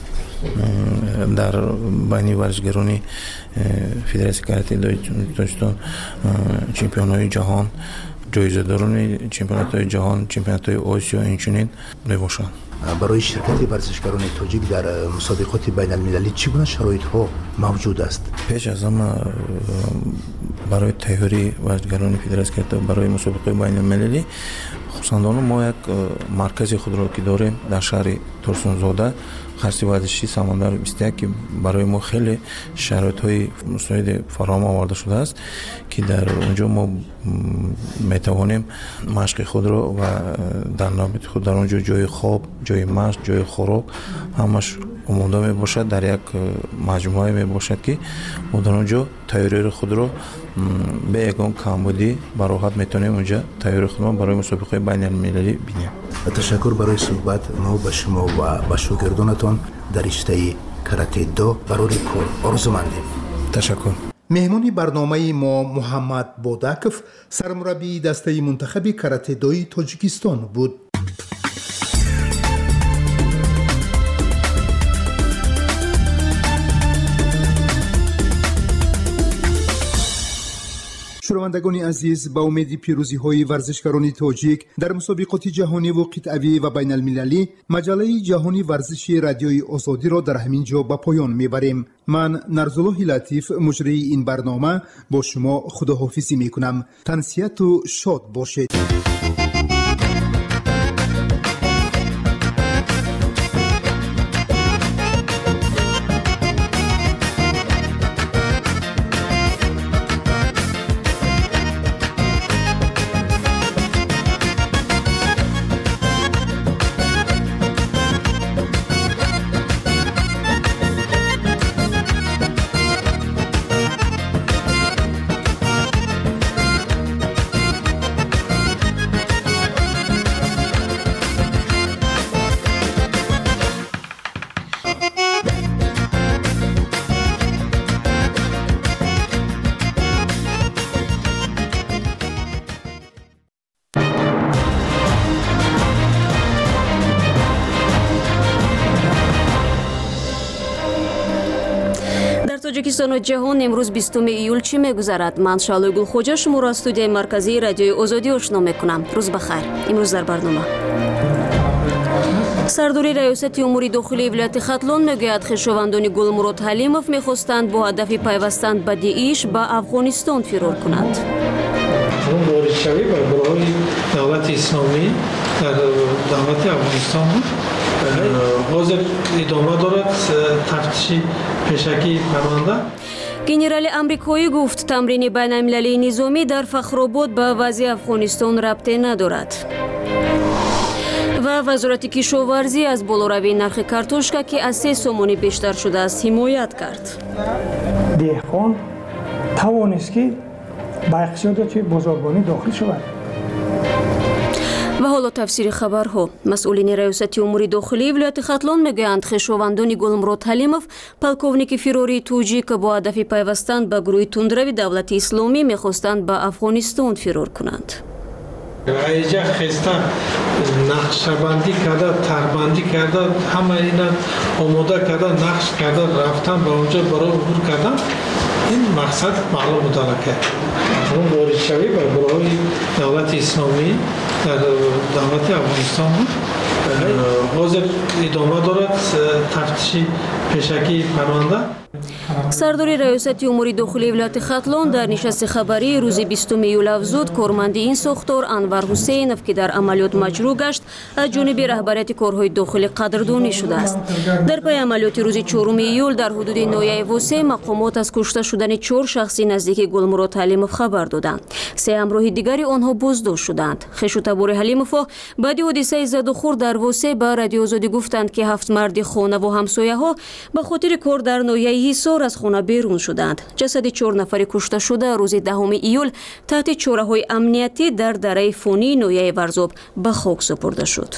در بین ورزشکاران فدراسیون کاراته دوی تاجیکستان چمپیون‌های جهان، جایزه داران چمپیونات جهان، چمپیونات آسیا اینچنین میباشند. برای شرکت ورزشکاران تاجیک در مسابقات بین المللی چگونه شرایط ها موجود است؟ پیش از همه برای تیاری ورزشکاران فدراسیون کاراته برای مسابقات بین المللی خصوصا ما یک مرکز خود را که داریم در شهر ترسونزاده، خرسی ورزشی سمندر 21 که برای ما خیلی شرایط های مساعد فراهم آورده شده است که در اونجا ما میتوانیم مشق خود را و در نامت خود در اونجا جای خواب، جای مشق، جای خوراک همش آماده می باشد. در یک مجموعه می باشد که ما در اونجا تیاری خود را به یگان کمبودی براحت میتونیم اونجا تیاری خود را برای مسابقه بین المللی بینیم. تشکر برای صحبت. ما به شما و به شاگردانتان در رشته کاراته دو برای کار آرزومندیم. تشکر. مهمانی برنامه ما محمد بوداکوف سرمربی دسته منتخب کاراته دوی تاجیکستان بود. شنوندگان عزیز، با امید پیروزی های ورزشکاران تاجیک در مسابقات جهانی و قطعی و بین المللی، مجله جهانی ورزشی رادیوی آزادی را در همین جا به پایان میبریم. من نرزالله لطیف مجری این برنامه با شما خداحافظی میکنم. تنسیت و شاد باشید. тоҷикистон ва ҷаҳон имрӯз 20 июл чӣ мегузарад? Ман Шаълои Гулхоҷа шуморо аз студияи марказии радиои Озодӣ ошно мекунам. Рӯз бахайр. Имрӯз дар барнома сардори раёсати умури дохилии вилояти Хатлон мегӯяд хишовандони Гулмурод Ҳалимов мехостанд бо ҳадафи пайвастан ба Даиш ба Афғонистон фирор кунанд. воридшавӣ ба гурӯҳи давлати исломӣ дар давлати Афғонистон буд. ҳозир идома дорад тафтиши пешакии парванда. генерали амрикоӣ гуфт тамрини байналмилалии низомӣ дар Фахробод ба вазъи Афғонистон рабте надорад. ва вазорати кишоварзӣ аз болоравии нархи картошка ки аз 3 сомонӣ бештар шудааст ҳимоят кард. деҳқон тавонист ки ба иқтисодиёти бозорбонӣ дохил шавад. ва ҳоло тафсири хабарҳо. масъулини раёсати умури дохилии вилояти Хатлон мегӯянд хишовандони Гулмурод Ҳалимов, полковники фирории тоҷик, бо ҳадафи пайвастан ба гурӯҳи тундрави давлати исломӣ мехостанд ба Афғонистон фирор кунанд. айҷа хеста нақшабандӣ карда, тарбандӣ карда, ҳама ина омода карда, нақш карда, рафтан ба онҷо барои убур кардан, ин мақсад маълум муталака. воридшавӣ ба гурӯҳи давлати исломӣ дар давлати Афғонистон буд. ҳозир идома дорад тафтиши пешакии парванда. сардори раёсати умури дохилии вилояти Хатлон дар нишасти хабарии рӯзи 20 июл афзуд корманди ин сохтор Анвар Ҳусейнов ки дар амалиёт маҷрӯҳ гашт аз ҷониби раҳбарияти корҳои дохилӣ қадрдонӣ шудааст. дар пайи амалиёти рӯзи 4 июл дар ҳудуди ноҳияи Восе мақомот аз кушта шудани 4 шахси наздики Гулмурод Ҳалимов хабар доданд. 3 ҳамроҳи дигари онҳо боздошт шуданд. хешутабори Ҳалимовҳо баъди ҳодисаи задухӯр дар Восе ба Радиои Озодӣ гуфтанд ки 7 марди хонаву ҳамсояҳо ба хотири кор дар ноҳияи Ҳисор аз хона берун шуданд. ҷасади 4 нафари кушташуда рӯзи 10 июл таҳти чораҳои амниятӣ дар дараи фонии ноҳияи Варзоб ба хок супурда шуд.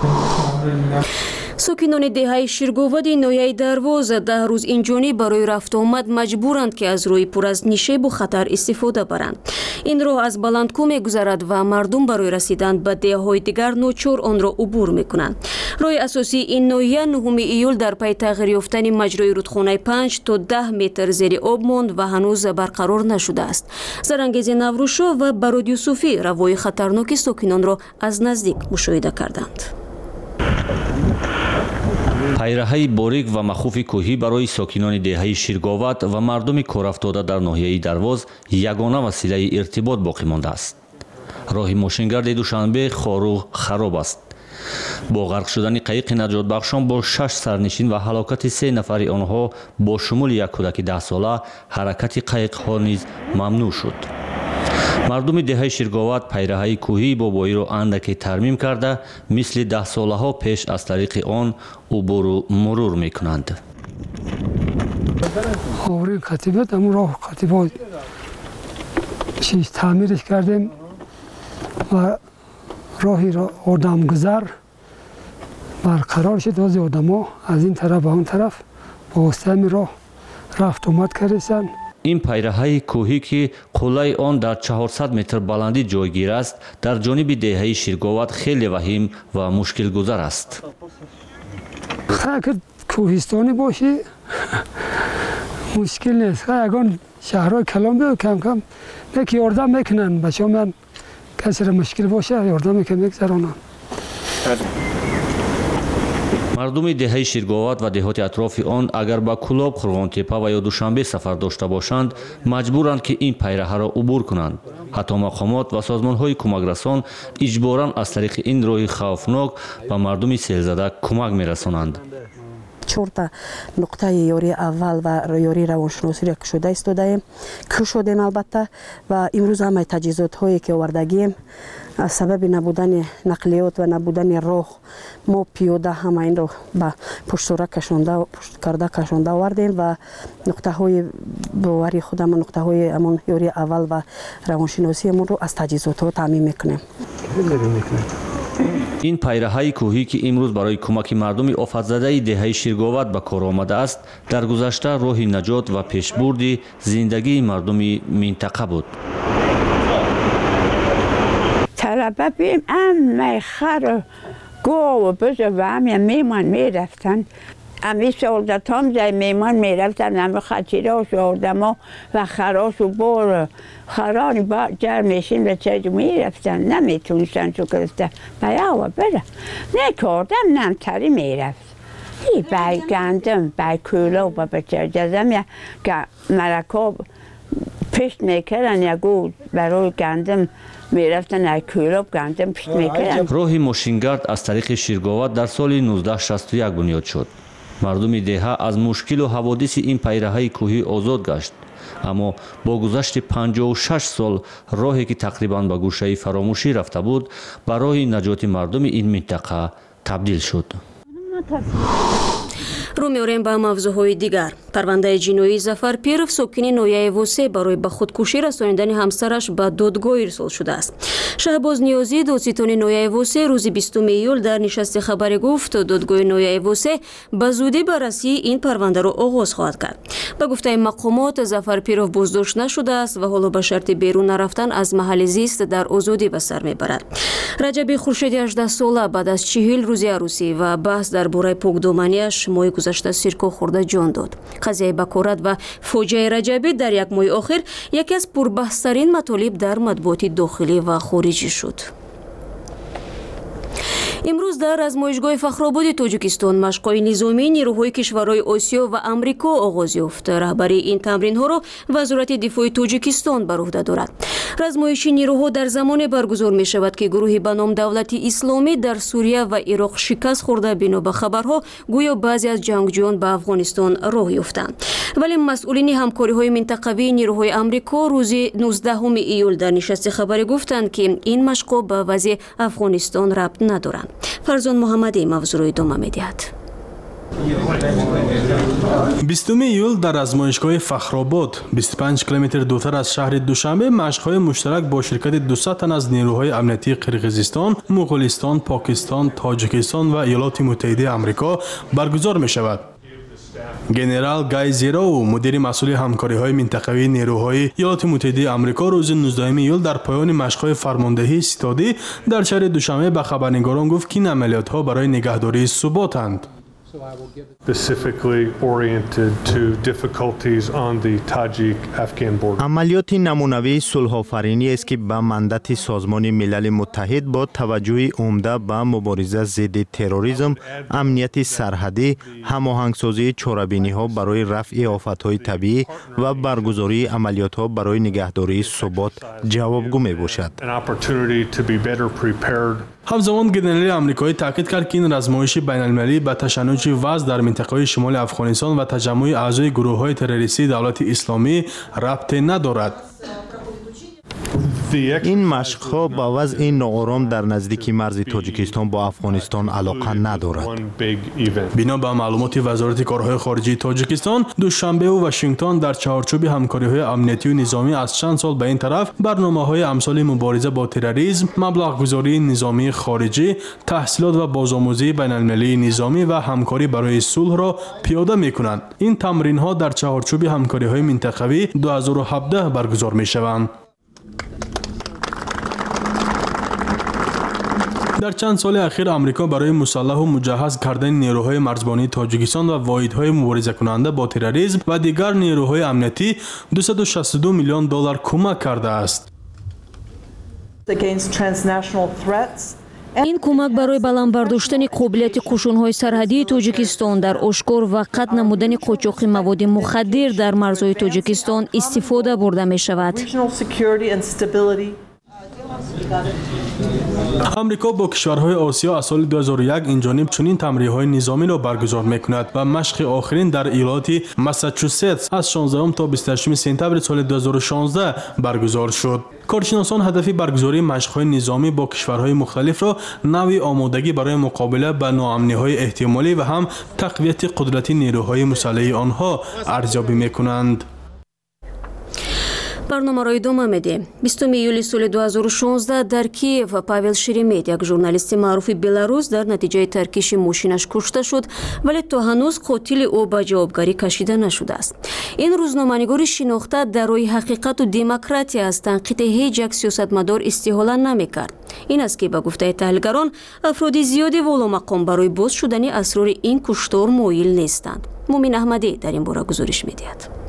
сокинони деҳаи Ширговади ноҳияи Дарвоз 10 рӯз инҷониб барои рафтуомад маҷбуранд ки аз рӯи пур аз нишебу хатар истифода баранд. ин роҳ аз баландкӯ мегузарад ва мардум барои расидан ба деҳаҳои дигар ночор онро убур мекунанд. роҳи асосии ин ноҳия 9 июл дар пайи тағйир ёфтани маҷрои рудхонаи 5 то 10 метр зери об монд ва ҳанӯз барқарор нашудааст. Зарангези Наврӯшо ва Барод Юсуфӣ равои хатарноки сокинонро аз наздик мушоҳида карданд. пайраҳаи борик ва махуфи кӯҳӣ барои сокинони деҳаи Ширговат ва мардуми корафтода дар ноҳияи Дарвоз ягона василаи иртибот боқӣ мондааст. роҳи мошингарди Душанбе хоруғ хароб аст. бо ғарқ шудани қайиқи наҷотбахшон бо 6 сарнишин ва ҳалокати 3 нафари онҳо бо шумули як кӯдаки 10 сола ҳаракати қайиқҳо низ мамнӯъ шуд. мардуми деҳаи Ширговат пайраҳаи кӯҳии бобоиро андаке тармим карда мисли 10 солаҳо пеш аз тариқи он убуру мурур мекунанд. оврин катибат амун роҳ катибот чиз таъмириш кардем ва роҳи одамгузар барқарор шуд. ҳозир одамо аз ин тараф ба он тараф бо воситаи роҳ рафт омад кардесанд. ин пайраҳаи кӯҳӣ ки қуллаи он дар 400 метр баландӣ ҷойгир аст, дар ҷониби деҳаи Ширговат хеле ваҳим ва мушкилгузар аст. агар кӯҳистонӣ бошӣ مشکل نیست. اگه شهرهای کلان بیاد کم کم یکی یاردم میکنن بچه من کسی را مشکل باشه یاردم میگذرانن. мардуми деҳаи ширговат ва деҳоти атрофи он агар ба кӯлоб хурғонтепа ва ё душанбе сафар дошта бошанд маҷбуранд ки ин пайраҳаро убур кунанд. ҳатто мақомот ва созмонҳои кӯмакрасон иҷборан аз тариқи ин роҳи хавфнок ба мардуми селзада кӯмак мерасонанд. 4 нуқтаи ёрии аввал ва ёрии равоншиносиро кушода истодаем, кушодем албатта ва имрӯз ҳамаи таҷҳизотҳое ки овардагием сабаби набудани нақлиёт ва набудани роҳ мо пиёда ҳама инро ба пуштсора кашонда овардем ва нуқтаҳои бовари худамон нуқтаҳои ҳамон ёрии аввал ва равоншиносиамонро аз таҷҳизотҳо таъмин мекунем. ин пайраҳаи кӯҳӣ ки имрӯз барои кӯмаки мардуми офатзадаи деҳаи ширговат ба кор омадааст дар гузашта роҳи наҷот ва пешбурди зиндагии мардуми минтақа буд. طلبه بیم همه خر و گاو و بز و همه میمان میرفتن امی سولدت هم زی میمان میرفتن همه خچیراش و آدما و خراش و بار خرانی با جر میشین و چیزو میرفتن نمیتونستن چو گرفته بیاوه بره نکردم نمتری میرفت ای بای گندم بای کولا و بچه جزم یا مرکاب پشت میکردن یا گود برای گندم میرفتن از کولاب گندم پشت میکردن. роҳи мошингард аз тариқи ширговат дар соли 1961 бунёд шуд. мардуми деҳа аз мушкилу ҳаводиси ин пайраҳаи кӯҳӣ озод гашт. аммо бо гузашти 56 сол роҳе ки тақрибан ба гӯшаи фаромӯшӣ рафта буд ба роҳи наҷоти мардуми ин минтақа табдил шуд. рӯ меорем ба мавзӯъҳои дигар. парвандаи ҷиноии Зафар Пиров сокини ноҳияи Восе барои ба худкушӣ расонидани ҳамсараш ба додгоҳ ирсол шудааст. Шаҳбоз Ниёзӣ додситони ноҳияи Восе рӯзи 20 июл дар нишасти хабарӣ гуфт додгоҳи ноҳияи Восе ба зудӣ баррасии ин парвандаро оғоз хоҳад кард. ба гуфтаи мақомот Зафар Пиров боздошт нашудааст ва ҳоло ба шарти берун нарафтан аз маҳалли зист дар озодӣ ба сар мебарад. Раҷаби Хуршеди 18-сола баъд аз 40 рӯзи арӯсӣ ва баҳс дар бораи покдоманиаш моҳи гузашта сирко хӯрда ҷон дод. қазияи бакорат ва фоҷиаи Раҷабӣ дар як моҳи охир яке аз пурбаҳстарин матолиб дар матбуоти дохилӣ ва хориҷӣ шуд. имрӯз дар азмоишгоҳи Фахрободи Тоҷикистон машқҳои низомии нирӯҳои кишварҳои Осиё ва Амрико оғоз ёфт. раҳбарии ин тамринҳоро Вазорати дифои Тоҷикистон бар уҳда дорад. размоиши нирӯҳо дар замоне баргузор мешавад ки гурӯҳи ба ном Давлати Исломӣ дар Сурия ва Ироқ шикаст хӯрда бино ба хабарҳо гӯё баъзе аз ҷангҷӯён ба Афғонистон роҳ ёфтанд. вале масъулини ҳамкориҳои минтақавии нирӯҳои Амрико рӯзи 19 июл дар нишасти хабарӣ гуфтанд ки ин машқҳо ба вазъи Афғонистон рабт надоранд. Фарзон Муҳаммадӣ мавзӯъро идома медиҳад. 20 июл дар азмоишгоҳи Фахробод 25 километр дуртар аз шаҳри Душанбе машқҳои муштарак бо ширкати 200 тан аз нерӯҳои амнияти Қирғизистон, Муғулистон, Покистон, Тоҷикистон ва Иёлоти Муттаҳидаи Амрико баргузор мешавад. генерал Гай Зероу, мудири масъули ҳамкориҳои минтақавии нерӯҳои Иёлоти Муттаҳидаи Амрико рӯзи 19 июл дар поёни машқҳои фармондеҳии ситодӣ дар шаҳри Душанбе ба хабарнигорон гуфт ки ин амалиётҳо барои нигаҳдории суботанд. амалиёти намунавии сулҳофариние ки ба мандати созмони милали муттаҳид бо таваҷҷӯҳи умда ба мубориза зидди терроризм, амнияти сарҳадӣ, ҳамоҳангсозии чорабиниҳо барои рафъи офатҳои табиӣ ва баргузории амалиётҳо барои нигаҳдории субот ҷавобгӯ мебошад. ҳамзамон генерали амрикоӣ таъкид кард ки ин размоиши байналмилалӣ ба ташаннуҷи вазъ дар минтақаи шимоли Афғонистон ва таҷаммӯи аъзои гурӯҳҳои террористии Давлати Исломӣ рабте надорад. ин машқҳо ба вазъи ноором дар наздики марзи Тоҷикистон бо Афғонистон алоқа надорад. бино ба маълумоти Вазорати корҳои хориҷии Тоҷикистон, Душанбеву Вашингтон дар чаҳорчӯби ҳамкориҳои амниятию низомӣ аз чанд сол ба ин тараф барномаҳои амсоли мубориза бо терроризм, маблағгузории низомии хориҷӣ, таҳсилот ва бозомӯзии байналмилалии низомӣ ва ҳамкорӣ барои сулҳро пиёда мекунанд. ин тамринҳо дар чаҳорчӯби ҳамкориҳои минтақавӣ 2017 баргузор мешаванд. در چند سال اخیر آمریکا برای مسلح و مجهز کردن نیروهای مرزبانی تاجیکستان و واحدهای مبارزه کننده با تروریسم و دیگر نیروهای امنیتی 262 میلیون دلار کمک کرده است. این کمک برای بلند برداشتن قابلیت قشون‌های سرحدی تاجیکستان در آشکار و قطع نمودن قاچاق مواد مخدر در مرزهای تاجیکستان استفاده برده می شود. آمریکا با کشورهای آسیا از سال 2001 اینجانب چنین تمرین‌های نظامی را برگزار می‌کند و مشق آخرین در ایالت ماساچوست از 16 تا 28 سپتامبر سال 2016 برگزار شد. کارشناسان هدف برگزاری مشق‌های نظامی با کشورهای مختلف را نوع آمادگی برای مقابله با ناامنی‌های احتمالی و هم تقویت قدرت نیروهای مسلح آنها ارزیابی می‌کنند. برنامه را ادامه میدیم. 20 ایولی سال 2016 در کیف پاول شеремет یک ژورنالیست معروف بلاروس در نتیجه ترکیش ماشینش کشته شد ولی تا هنوز قاتل او به جوابگاری کشیده نشده است. این روزنامه‌نگار شناخته در روی حقیقت و دموکراسی از تنقید هیچ یک سیاستمدار استحاله نمی‌کرد. این است که به گفته تحلیلگران افراد زیادی والامقام برای باز شدن اسرار این کشتار مایل نیستند. مومین احمدی در این باره گزارش می‌دهد.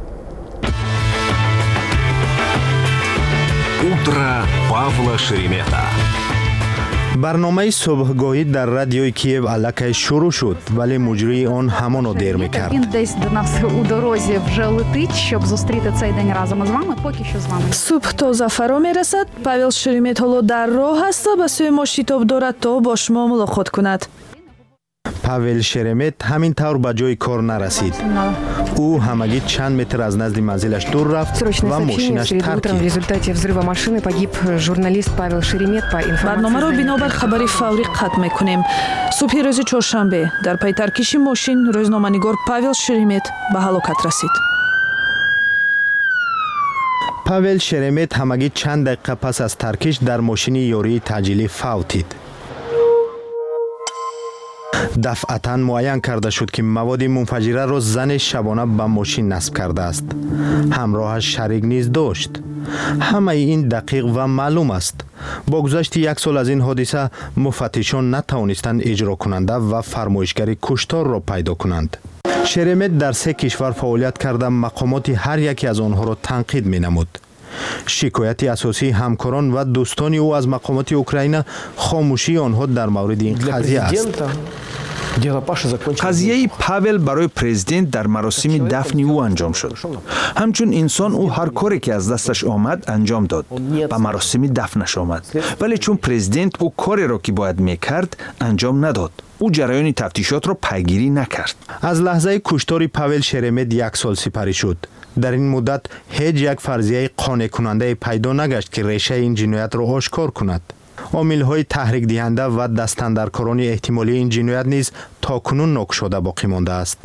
Утро Павла Шеремета. برنامه صبحگاهی در رادیوی کیف علکه شروع شد ولی مجری آن همانو دیر میکرد. Він десь до нас у дорозі вже летить, щоб зустріти цей день разом із вами. Поки що з вами. صبح تازه فرا میرسد. پاول شеремет حالا در راه است و به سوی ما شتاب دارد تا با شما ملاقات کند. پاول شeремет همین طور به جای کار نرسید. او همگی چند متر از نزد منزلش دور رفت و ماشینش ترک کرد. В результате взрыва машины погиб журналист Павел Шеремет по информации. برنامه را بنابر خبری فوری قطع میکنیم. صبح روز چهارشنبه در پی ترکیش ماشین روزنامه‌نگار پاول شеремет به هلاکت رسید. پاول شeремет همگی چند دقیقه پس از ترکیش در ماشین یاری تعجیلی فوتید. دفعتاً معین کرده شد که مواد منفجره را زن شبانه به ماشین نصب کرده است. همراهش شریک نیز داشت. همه این دقیق و معلوم است. با گذشت یک سال از این حادثه مفتشان نتوانستند اجرا کننده و فرمایشگر کشتار را پیدا کنند. شeремет در 3 کشور فعالیت کرده مقامات هر یکی از آنها را تنقید می نمود. شکایت اساسی همکاران و دوستان او از مقامات اوکراین خاموشی آنها در مورد این قضیه است. قضیه پاول برای پرزیدنت در مراسم دفن او انجام شد. همچون انسان او هر کاری که از دستش آمد انجام داد. به مراسم دفنش آمد. ولی چون پرزیدنت او کاری را که باید میکرد انجام نداد. او جریان تفتیشات را پیگیری نکرد. از لحظه کشتار پاول شeремet 1 سال سپری شد. در این مدت هیچ یک فرضیه قانع کننده پیدا نگشت که ریشه این جنایت را آشکار کند. عامل‌های تحریک دهنده و دستاندرکاران احتمالی این جنایت نیز تاکنون ناگشوده باقی مانده است.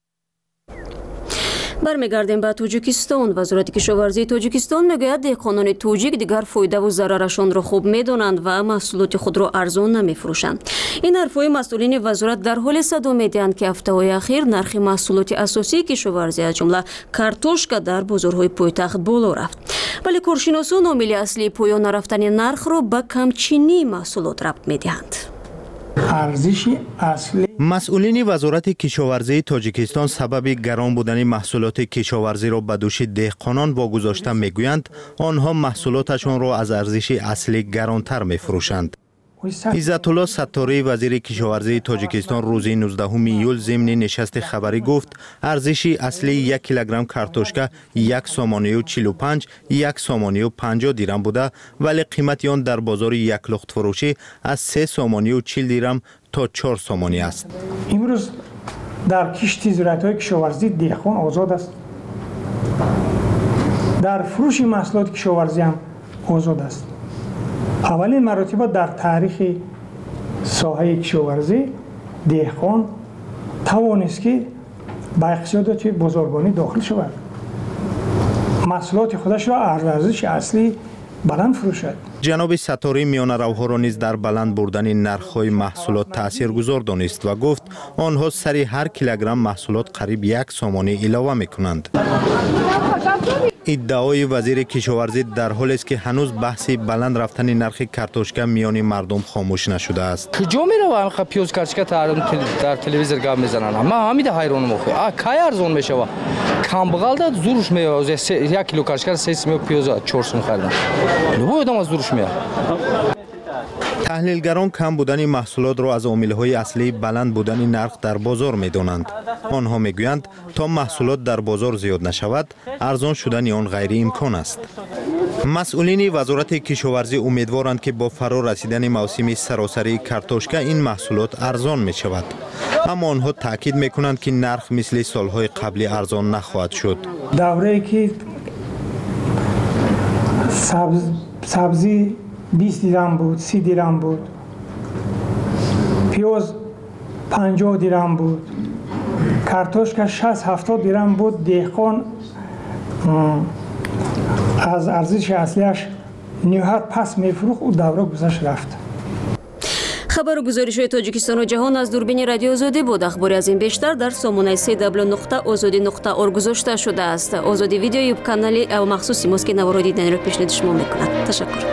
برمیگردیم به تاجیکستان. وزارت کشاورزی تاجیکستان میگوید دهقانان تاجیک دیگر فایده و ضررشان را خوب میدانند و محصولات خود را ارزان نمیفروشند. این حرفهای مسئولین وزارت در حال صدا میدهند که هفته‌های اخیر نرخ محصولات اساسی کشاورزی از جمله کارتوشکا در بازارهای پایتخت بالا رفت. ولی کارشناسان عامل اصلی پایان نرفتن نرخ را به کمچینی محصولات ربط میدهند. مسئولین وزارت کشاورزی تاجیکستان سبب گران بودن محصولات کشاورزی را به دوش دهقانان واگذاشته میگویند آنها محصولاتشان را از ارزش اصلی گرانتر میفروشند. عزت الله ستاری وزیر کشاورزی تاجیکستان روز 19 ایول ضمن نشست خبری گفت ارزش اصلی 1 کیلوگرم کارتوشکا 1 سومانی و 45 1 سومانی و 50 دیرم بوده ولی قیمت آن در بازار یک لخت فروشی از 3 سومانی و 40 دیرم تا 4 سومانی است. امروز در کشت زراعتی کشاورزی دهقان آزاد است. در فروش محصولات کشاورزی هم آزاد است. اولین مرتبه در تاریخ ساحه کشاورزی دهقان توانست که به اقتصادات بازارگانی داخل شود. محصولات خودش را ارزش اصلی بلند فروشد. جناب ستاری میانه روها را نیز در بلند بردن نرخ‌های محصولات تاثیرگذار دانست و گفت آنها سر هر کیلوگرم محصولات قریب 1 سومانی علاوه می‌کنند. ادعای وزیر کشاورزی در حالی است که هنوز بحث بلند رفتن نرخ کارتوشکا میان مردم خاموش نشده است. کجا میروم خب پیاز کارتوشکا در تلویزیون گپ میزنن. ما همین حیرانم آخه. کی ارزون میشوه؟ کمبغال داد زورش میاد. 1 کیلو کارتوشکا 3 میلیون پیاز 400 خریدم. نبودم از زورش میاد. تحلیلگران کم بودن محصولات را از عامل‌های اصلی بلند بودن نرخ در بازار می‌دانند. آنها می‌گویند تا محصولات در بازار زیاد نشود، ارزان شدن آن غیر امکان است. مسئولین وزارت کشاورزی امیدوارند که با فرا رسیدن موسم سراسری کارتوشکا این محصولات ارزان می‌شود. اما آنها تاکید می‌کنند که نرخ مثل سال‌های قبلی ارزان نخواهد شد. دوره‌ای که سبزی 20 درم بود، 30 درم بود، پیاز 50 درم بود، کارتوشکا 60-70 درم بود. دهقان از ارزش اصلیش نیمت پس میفروخت و دوره گذشت رفت. خبر و گزارش‌های تاجیکستان و جهان از دوربین رادیو آزادی بود. اخباری از این بیشتر در سامانه www.azadi.org گذاشته شده است. آزادی ویدیو یوتیوب کانالی مخصوصی ماست که نوارای دیدن را پیشنهاد شما می‌کند. تشکر.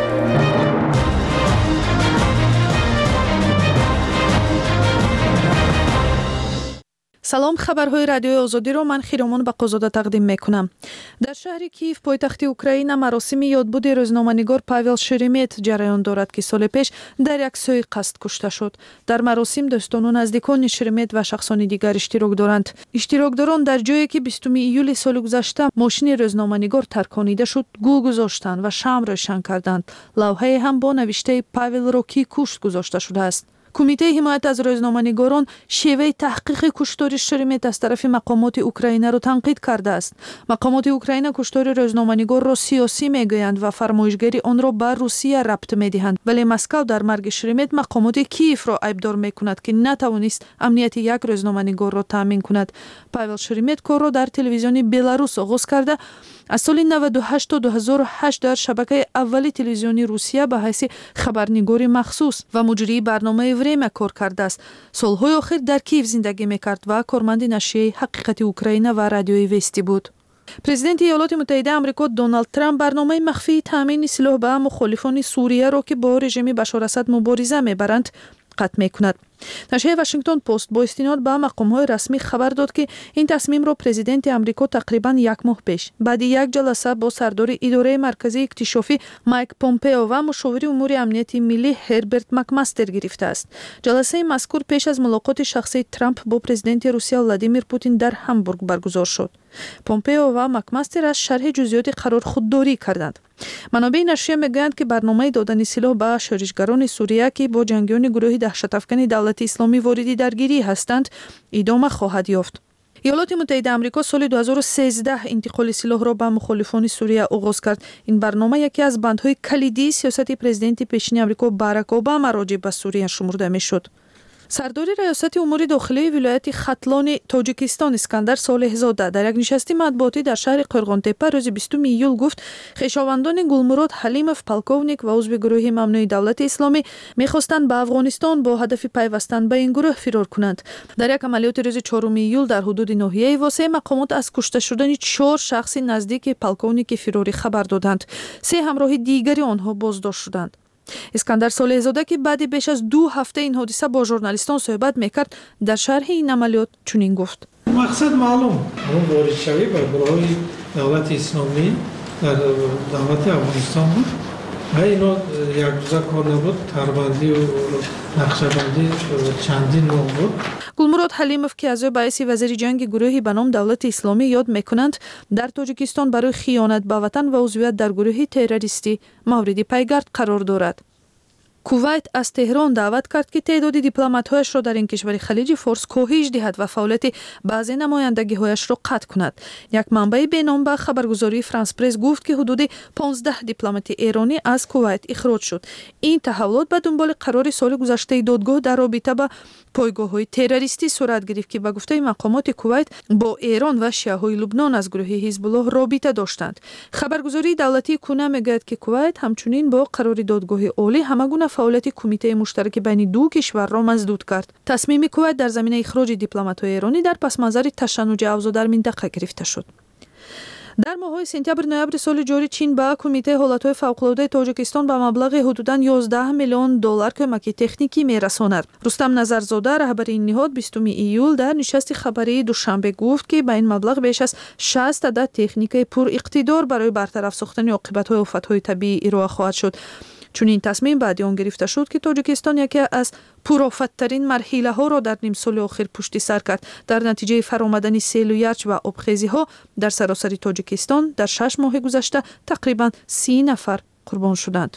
салом, хабарҳои радиои озодиро ман хиромон бақозода тақдим мекунам. дар шаҳри Киев, пойтахти Украина, маросими ёдбуди рӯзноманигор Павел Шеремет ҷараён дорад, ки соли пеш дар як сӯи қасд кушта шуд. дар маросим дӯстону наздикони Шеремет ва шахсони дигар иштирок доранд. иштирокдорон дар ҷое ки 20 июли соли гузашта мошини рӯзноманигор тарконида шуд, гул гузоштанд ва шамъ рӯшан карданд. лавҳае ҳам бо навиштаи Павелро ки кушт гузошта шудааст. کمیته حمایت از روزنامه‌نگاران شیوه تحقیق کشتار شرمت از طرف مقامات اوکراینه را تنقید کرده است. مقامات اوکراینه کشتار روزنامه‌نگار را سیاسی میگویند و فرمایشگری آن را بر روسیه ربط میدهند، ولی مسکو در مرگ شرمت مقامات کیف را عیبدار میکند که نتوانست امنیت یک روزنامه‌نگار را تامین کند. پاول شرمت کار را در تلویزیون بلاروس آغاز کرده از سال 98 تا 2008 در شبکه اولی تلویزیونی روسیه به حیث خبرنگار مخصوص و مجری برنامه وریم کار کرده است. سالهای آخر در کیف زندگی میکرد و کارمند نشریه حقیقت اوکراینه و رادیوی وستی بود. پرزیدنت ایالات متحده آمریکا دونالد ترامپ برنامه مخفی تامین سلاح به مخالفان سوریه را که با رژیم بشار اسد مبارزه میبرند قطع میکند. نشریه واشنگتن پست با استناد به مقام‌های رسمی خبر داد که این تصمیم را پرزیدنت آمریکا تقریباً یک ماه پیش بعد یک جلسه با سردار اداره مرکزی اکتشافی مایک پومپئو و مشاور امور امنیتی ملی هربرت مکماستر گرفته است. جلسه مذکور پیش از ملاقات شخصی ترامپ با پرزیدنت روسیه ولادیمیر پوتین در همبورگ برگزار شد. پومپئو و مکماستر از شرح جزئیات قرار خودداری کردند. منابع نشریه میگویند که برنامه دادن سلاح به شورشگران سوریه که با جنگیان گروه دهشت‌افکن دولت اسلامی واردی درگیری هستند ادامه خواهد یافت. ایالات متحده آمریکا سال 2013 انتقال سلاح را به مخالفان سوریه آغاز کرد. این برنامه یکی از بندهای کلیدی سیاست پرزیدنت پیشین آمریکا باراک اوباما راجع به سوریه شمرده میشد. سردار ریاست امور داخلی ولایت ختلان تاجیکستان اسکندر صالح زاده در یک نشست مطبوعاتی در شهر قرغانتپه روز 20 ایول گفت خویشاوندان گلمراد حلیمов پالکوونیک و عضو گروه ممنوع دولت اسلامی می‌خواستند به افغانستان با هدف پیوستن به این گروه فرار کنند. در یک عملیات روز 4 ایول در حدود ناحیه واسه مقامات از کشته شدن 4 شخص نزدیک پالکوونیک فراری خبر دادند. 3 همراه دیگری آنها بازداشت شدند. اسکندر صالح زاده که بعد بیش از 2 هفته این حادثه با ژورنالیستان صحبت میکرد در شرح این عملیات چنین گفت: مقصد معلوم وارد شوی به گروه دولت اسلامی در دولت افغانستان بود و اینا یک روزه کار نبود، تربندی و نقشه‌بندی چندین ماه بود. گلمراد حلیمов که از باعث وزیر جنگ گروهی به نام دولت اسلامی یاد میکنند در تاجیکستان برای خیانت به وطن و عضویت در گروهی تروریستی مورد پیگرد قرار دارد. کویت از تهران دعوت کرد که تعداد دیپلمات‌هایش را در این کشور خلیج فارس کاهش دهد و فعالیت بعضی نمایندگی‌هایش را قطع کند. یک منبع بینام به خبرگزاری فرانس پرس گفت که حدود 15 دیپلمات ایرانی از کویت اخراج شد. این تحولات به دنبال قرار سال گذشته دادگاه در رابطه با پایگاه‌های تروریستی صورت گرفت که به گفته مقامات کویت با ایران و شیعه‌های لبنان از گروه حزب الله رابطه داشتند. خبرگزاری دولتی کونه میگوید که کویت همچنین با قرار دادگاه عالی همگونه فعالیت کمیته مشترک بین دو کشور را مسدود کرد. تصمیم کویت در زمینه اخراج دیپلمات‌های ایرانی در پس منظر تشنج اوضاع در منطقه گرفته شد. در ماه‌های سپتامبر نوامبر سال جاری چین به کمیته حالت‌های فوق‌العاده تاجیکستان به مبلغ حدوداً 11 میلیون دلار کمک تکنیکی می‌رساند. رستم نظرزاده رهبر این نهاد 20 ایول در نشست خبری دوشنبه گفت که با این مبلغ بیش از 60 عدد تکنیک پر اقتدار برای برطرف ساختن عاقبت‌های آفت‌های طبیعی ارائه خواهد شد. چون این تصمیم بعد آن گرفته شد که تاجیکستان یکی از پرآفت‌ترین مرحله‌ها را در نیم سال اخیر پشت سر کرد. در نتیجه فرآمدن سیل و یخ و آبخیزی‌ها در سراسر تاجیکستان در 6 ماه گذشته تقریباً 30 نفر قربان شدند.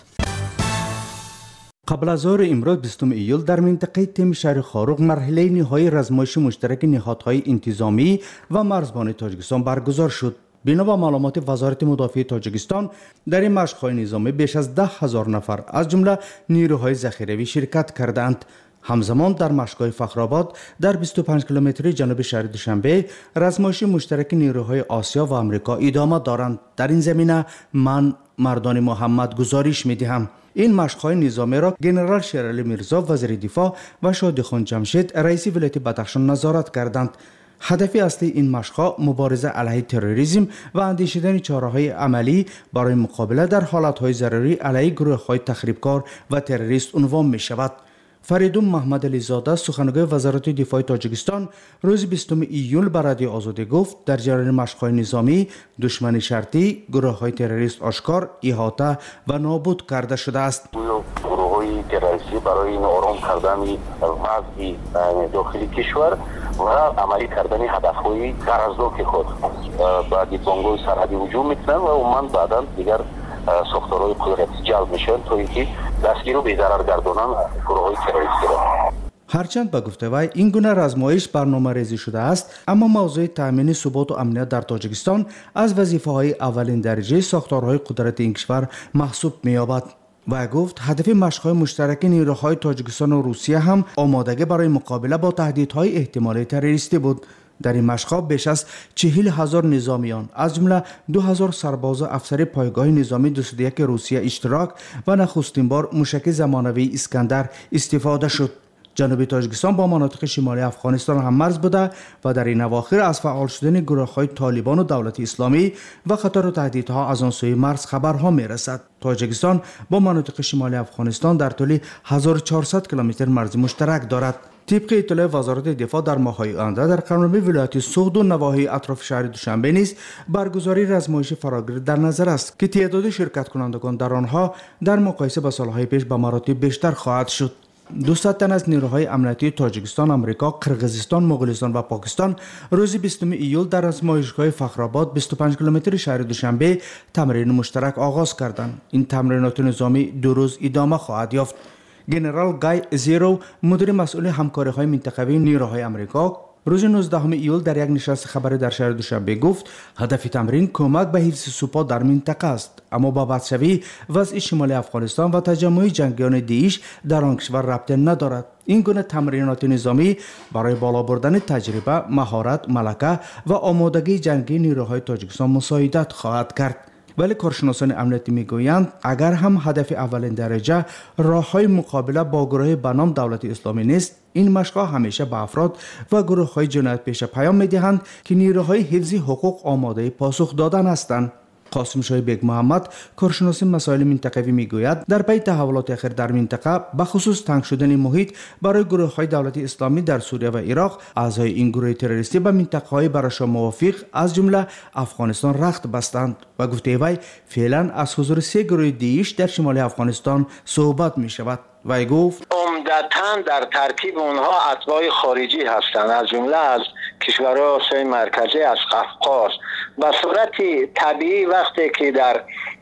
قبل از ظهر امروز 20 ایول در منطقه تیم شهر خاروق مرحله نهایی رزمایش مشترک نهادهای انتظامی و مرزبان تاجیکستان برگزار شد. بنا به معلومات وزارت مدافع تاجیکستان در این مشق‌های نظامی بیش از 10,000 نفر از جمله نیروهای ذخیروی شرکت کردند. همزمان در مشق‌های فخرآباد در 25 کیلومتری جنوب شهر دوشنبه رزمایش مشترک نیروهای آسیا و آمریکا ادامه دارند. در این زمینه من مردان محمد گزارش می‌دهم. این مشق‌های نظامی را ژنرال شیرعلی میرزا وزیر دفاع و شادیخان جمشید رئیس ولایت بدخشان نظارت کردند. هدف اصلی این مشق‌ها مبارزه علیه تروریسم و اندیشیدن چاره‌های عملی برای مقابله در حالت‌های ضروری علیه گروه‌های تخریبکار و تروریست عنوان می‌شود. فریدون محمد علی زاده سخنگوی وزارت دفاع تاجیکستان روز 20 ایول به رادیو آزادی گفت در جریان مشق‌های نظامی دشمن شرطی گروه‌های تروریست آشکار، احاطه و نابود کرده شده است. گروه‌های تروریستی برای آرام کردن وضع داخلی کشور و عملی کردن هدف‌های ترازناک خود با دیپلم‌های سرحدی هجوم می‌کنند و عموماً بعداً دیگر ساختارهای قدرتی جلب میشن تا اینکه دستگیر و بی‌ضرر گردانن گروه‌های تروریستی را. هرچند به گفته وی این گونه رزمایش برنامه‌ریزی شده است، اما موضوع تامین ثبات و امنیت در تاجیکستان از وظیفه‌های اولین درجه ساختارهای قدرت این کشور محسوب می‌یابد. و گفت هدف مشق‌های مشترک نیروهای تاجیکستان و روسیه هم آمادگی برای مقابله با تهدیدهای احتمالی تروریستی بود. در این مشق‌ها بیش از 40,000 نظامیان از جمله 2,000 سرباز و افسر پایگاه نظامی 201 روسیه اشتراک و نخستین بار موشک زمانوی اسکندر استفاده شد. جنوب تاجیکستان با مناطق شمالی افغانستان هم مرز بوده و در این اواخر از فعال شدن گروه‌های طالبان و دولت اسلامی و خطر و تهدیدها از آن سوی مرز خبرها می‌رسد. تاجیکستان با مناطق شمالی افغانستان در طول 1400 کیلومتر مرز مشترک دارد. طبق اطلاع وزارت دفاع در ماه‌های آینده در قرنمی ولایت سوخت و نواحی اطراف شهر دوشنبه نیز برگزاری رزمایش فراگیر در نظر است که تعداد شرکت کنندگان در آنها در مقایسه با سالهای پیش به مراتب بیشتر خواهد شد. 200 تن از نیروهای امنیتی تاجیکستان، آمریکا، قرقیزستان، مغولستان و پاکستان روز 20 ایول در رزمایشگاه فخرآباد 25 کیلومتر شهر دوشنبه تمرین مشترک آغاز کردند. این تمرینات نظامی 2 روز ادامه خواهد یافت. ژنرال گای زیرو مدیر مسئول همکاری‌های منطقوی نیروهای آمریکا روز 19 ایول در یک نشست خبری در شهر دوشنبه گفت هدف تمرین کمک به حفظ ثبات در منطقه است، اما با بدشوی وضع شمال افغانستان و تجمع جنگیان داعش در آن کشور ربطی ندارد. این گونه تمرینات نظامی برای بالا بردن تجربه، مهارت، ملکه و آمادگی جنگی نیروهای تاجیکستان مساعدت خواهد کرد. ولی کارشناسان امنیتی میگویند اگر هم هدف اولین درجه راه‌های مقابله با گروه به نام دولت اسلامی نیست، این مشق‌ها همیشه به افراد و گروه‌های جنایت پیش پیام می‌دهند که نیروهای حفظی حقوق آماده پاسخ دادن هستند. قاسم شاه بیگ محمد کارشناس مسائل منطقوی میگوید در پی تحولات اخیر در منطقه به خصوص تنگ شدن محیط برای گروه‌های دولت اسلامی در سوریه و عراق، اعضای این گروه تروریستی به منطقه‌های برایشان موافق از جمله افغانستان رخت بستند و گفته وی فعلا از حضور 3 گروه داعش در شمال افغانستان صحبت می شود. وی گفت عمدتاً در ترکیب اونها اتباع خارجی هستند، از جمله از کشورهای آسیای مرکزی، از قفقاز. به صورت طبیعی وقتی که در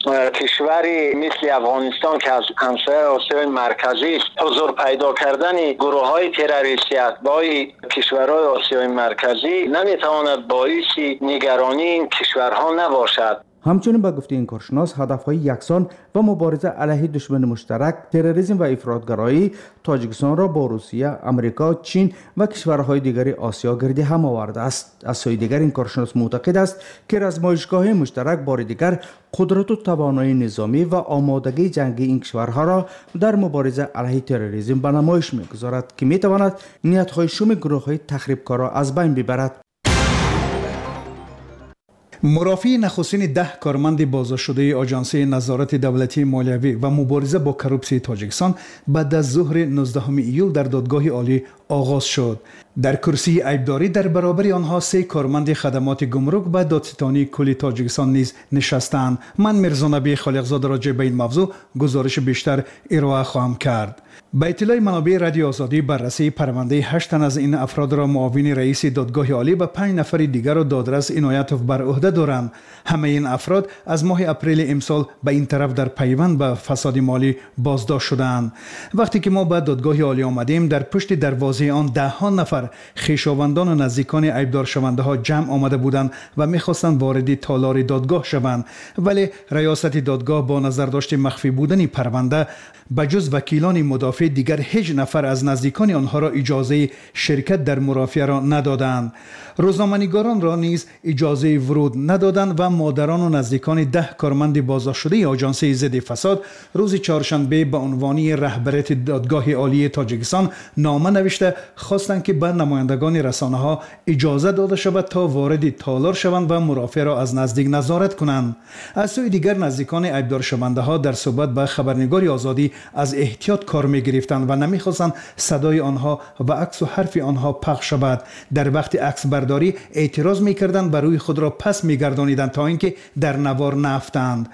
کشوری مثل افغانستان که از همسایه آسیای مرکزی حضور پیدا کردن گروه‌های تروریستی اتباع کشورهای آسیای مرکزی نمیتواند باعث نگرانی این کشورها نباشد. همچنین با گفته این کارشناس هدف‌های یکسان و مبارزه علیه دشمن مشترک تروریسم و افراطگرایی تاجیکستان را با روسیه، آمریکا، چین و کشورهای دیگر آسیا گرد هم آورده است. از سوی دیگر این کارشناس معتقد است که رزمایشگاه مشترک بار دیگر قدرت و توانایی نظامی و آمادگی جنگی این کشورها را در مبارزه علیه تروریسم به نمایش می‌گذارد که می‌تواند نیت‌های شوم گروه‌های تخریبکارا از بین ببرد. مرافع نخستین 10 کارمند بازداشت‌شده آژانسی نظارت دولتی مالیوی و مبارزه با کروپسی تاجیکستان بعد از ظهر 19 ایول در دادگاه عالی آغاز شد. در کرسی عیبداری در برابر آنها 3 کارمند خدمات گمرک و دادستانی کل تاجیکستان نیز نشستند. من میرزا نبی خالقزاده راجع به این موضوع گزارش بیشتر ارائه خواهم کرد. به اطلاع منابع رادیو آزادی بررسی پرونده 8 تن از این افراد را معاون رئیس دادگاه عالی و 5 نفر دیگر را دادرس عنایت بر عهده دارند. همه این افراد از ماه اپریل امسال به این طرف در پیوند به فساد مالی بازداشت شدند. وقتی که ما به دادگاه عالی آمدیم در پشت دروازه آن 10 نفر خویشاوندان و نزدیکان عیبدار شونده ها جمع آمده بودند و می‌خواستند وارد تالار دادگاه شوند، ولی ریاست دادگاه با نظر داشت مخفی بودن پرونده بجز وکیلان مدافع دیگر هیچ نفر از نزدیکان آنها را اجازه شرکت در مرافعه را ندادند. روزنامه‌نگاران را نیز اجازه ورود ندادند و مادران و نزدیکان 10 کارمند بازداشت‌شده آژانس ضد فساد روز چهارشنبه به عنوان رهبریت دادگاه عالی تاجیکستان نامه نوشته خواستند که به نمایندگان رسانه‌ها اجازه داده شود تا وارد تالار شوند و مرافعه را از نزدیک نظارت کنند. از سوی دیگر نزدیکان عیبدار شونده‌ها در صحبت با خبرنگار آزادی از احتیاط کار می‌گرفتند و نمی‌خواستند صدای آنها و عکس و حرف آنها پخش شود. در وقت عکس برداری اعتراض می‌کردند و روی خود را پس می‌گردانیدند تا اینکه در نوار نافتند.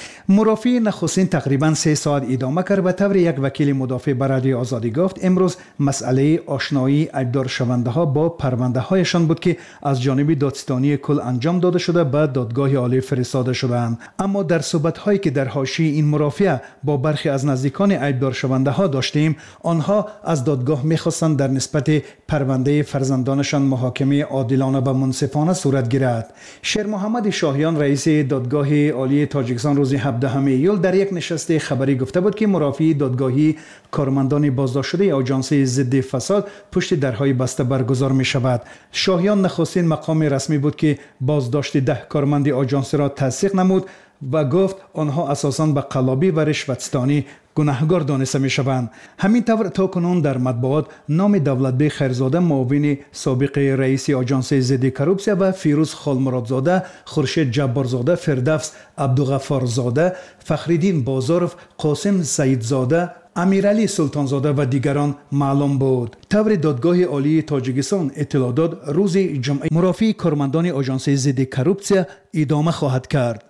مرافع نخستین تقریباً 3 ساعت ادامه کرد و طور یک وکیل مدافع بر رادیو آزادی گفت امروز مسئله آشنایی عیبدار شونده ها با پرونده هایشان بود که از جانب دادستانی کل انجام داده شده به دادگاه عالی فرستاده شدند. اما در صحبت هایی که در حاشیه این مرافع با برخی از نزدیکان عیبدار شونده ها داشتیم، آنها از دادگاه می‌خواستند در نسبت پرونده فرزندانشان محاکمه عادلانه و منصفانه صورت گیرد. شیر محمد شاهیان رئیس دادگاه عالی تاجیکستان روز 17 ایول در یک نشست خبری گفته بود که مرافع دادگاهی کارمندان بازداشت‌شده آژانس ضد فساد پشت درهای بسته برگزار می شود. شاهیان نخستین مقام رسمی بود که بازداشت 10 کارمند آژانس را تصدیق نمود و گفت آنها اساساً به قلابی و رشوتستانی گناهکار دانسته می شوند. همین طور تا کنون در مطبوعات نام دولتبی خیرزاده معاون سابق رئیس آژانس ضد کروپسیا و فیروز خالمرادزاده، خورشید جبارزاده، فردوس عبدالغفارزاده، فخرالدین بازارف، قاسم سعیدزاده، امیرعلی سلطانزاده و دیگران معلوم بود. طور دادگاه عالی تاجیکستان اطلاع داد روز جمعه مرافع کارمندان آژانس ضد کروپسیا ادامه خواهد کرد.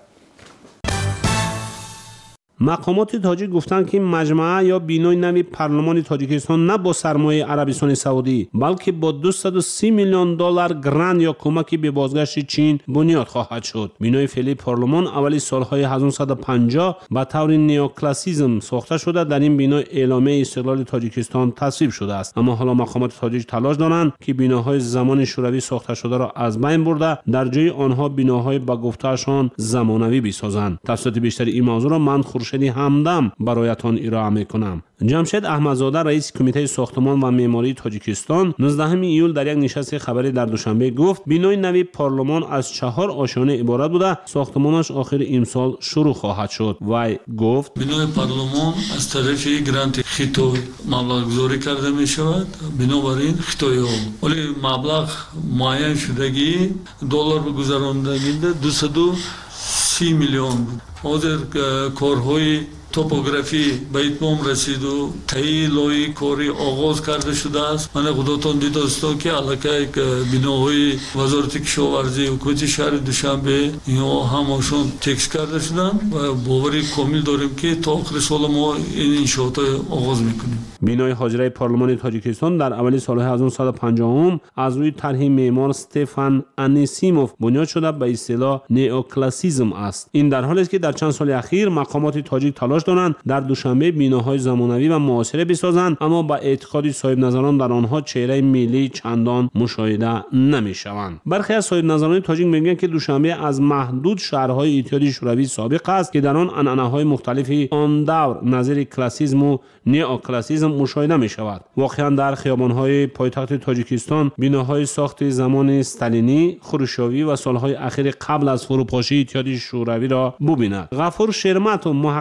مقامات تاجیک گفتند که مجمع یا بینای نوی پارلمان تاجیکستان نه با سرمایه عربستان سعودی بلکه با 230 میلیون دلار گرانت یا کمکی به بازگشت چین بنیاد خواهد شد. بینای فعلی پارلمان اولی سالهای 1950 با طور نیوکلاسیسم ساخته شده. در این بنا اعلامیه استقلال تاجیکستان تصویب شده است، اما حالا مقامات تاجیک تلاش دارند که بناهای زمان شوروی ساخته شده را از بین برده در جای آنها بناهای با گفتهشان زمانوی بسازند. تفصیلات بیشتر این موضوع را من خورشید همدم برایتان ارائه میکنم. جمشید احمدزاده رئیس کمیته ساختمان و معماری تاجیکستان 19 ایول در یک نشست خبری در دوشنبه گفت بینای نوی پارلمان از 4 آشیانه عبارت بوده، ساختمانش آخر امسال شروع خواهد شد. وی گفت بینای پارلمان از طرف گرانت خیتوی مبلغ گذاری کرده می شود. بنابراین خیتوی ها ولی مبلغ معین شدگی دلار بگذراندگی 230 میلیون بود. حاضر کارهای توپوگرافی به اتمام رسید و تایی لوی کاری آغاز کرده شده است. من خودتان دیده است که علاقه بناهای وزارت کشاورزی حکومت شهر دوشنبه اینها همشون تکس کرده شدن و باوری کامل داریم که تا آخر سال ما این انشاءات آغاز میکنیم. بینای حاجره پارلمان تاجیکستان در اوایل سالهای 1950 از روی طرح معمار استفان انیسیموف بنیاد شده به اصطلاح نیوکلاسیسم است. این در حالی است که در چند سال اخیر مقامات تاجیک تلاش دارند در دوشنبه بیناهای زمانوی و معاصره بسازند، اما با اعتقاد صاحب نظران در آنها چهره ملی چندان مشاهده نمی‌شوند. برخی از صاحب نظران تاجیک میگویند که دوشنبه از محدود شهرهای اتحاد شوروی سابق است که در آن عنعنه‌های مختلفی آن دور نظیر کلاسیسم و نیوکلاسیسم مشاهده می‌شود. واقعا در خیابان‌های پایتخت تاجیکستان بیناهای ساخت زمان استالینی، خروشچوی و سالهای اخیر قبل از فروپاشی اتحاد شوروی را ببینید. غفور شرمت محقق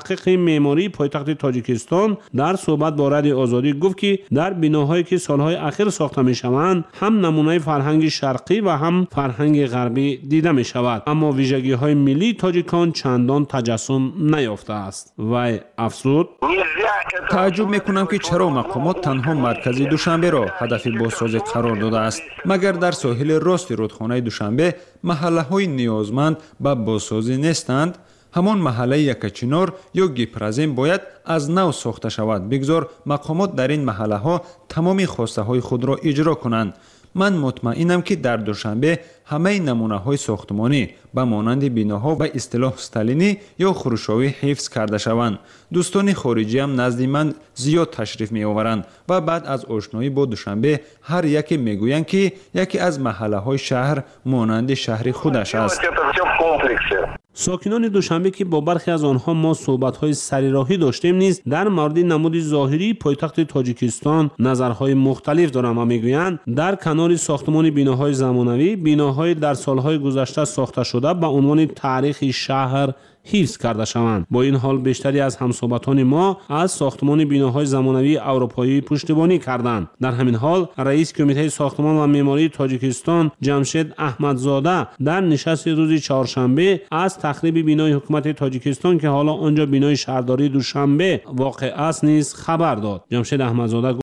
معماری پایتخت تاجیکستان در صحبت با رادیو آزادی گفت که در بناهایی که سالهای اخیر ساخته میشوند هم نمونه فرهنگ شرقی و هم فرهنگ غربی دیده می شود، اما ویژگی های ملی تاجیکان چندان تجسم نیافته است. و افزود: تعجب میکنم که چرا مقامات تنها مرکز دوشنبه را هدف بازسازی قرار داده است، مگر در ساحل راست رودخانه دوشنبه محله های نیازمند به بازسازی نیستند؟ همان محله یکچینار یا گیپرزین باید از نو ساخته شود، بگذار مقامات در این محله ها تمامی خواسته های خود را اجرا کنند. من مطمئنم که در دوشنبه همه نمونه های ساختمانی به مانند بیناها به اصطلاح استالینی یا خروشاوی حفظ کرده شوند. دوستان خارجی هم نزد من زیاد تشریف می آورند و بعد از آشنایی با دوشنبه هر یکی می گویند که یکی از محله های شهر مانند شهر خودش است. ساکنان دوشنبه که با برخی از آنها ما صحبت‌های سریراهی داشتیم نیز در مورد نمود ظاهری پایتخت تاجیکستان نظرهای مختلف دارند و میگویند در کنار ساختمان بیناهای زمانوی، بیناهای در سالهای گذشته ساخته شده به عنوان تاریخ شهر حفظ کرده شوند. با این حال بیشتری از همصحبتان ما از ساختمان بیناهای زمانوی اروپایی پشتیبانی کردند. در همین حال رئیس کمیته ساختمان و معماری تاجیکستان جمشید احمدزاده در نشست روز چهارشنبه از تخریب بینای حکومت تاجیکستان که حالا آنجا بینای شهرداری دوشنبه واقع است نیز خبر داد. جمشید احمدزاده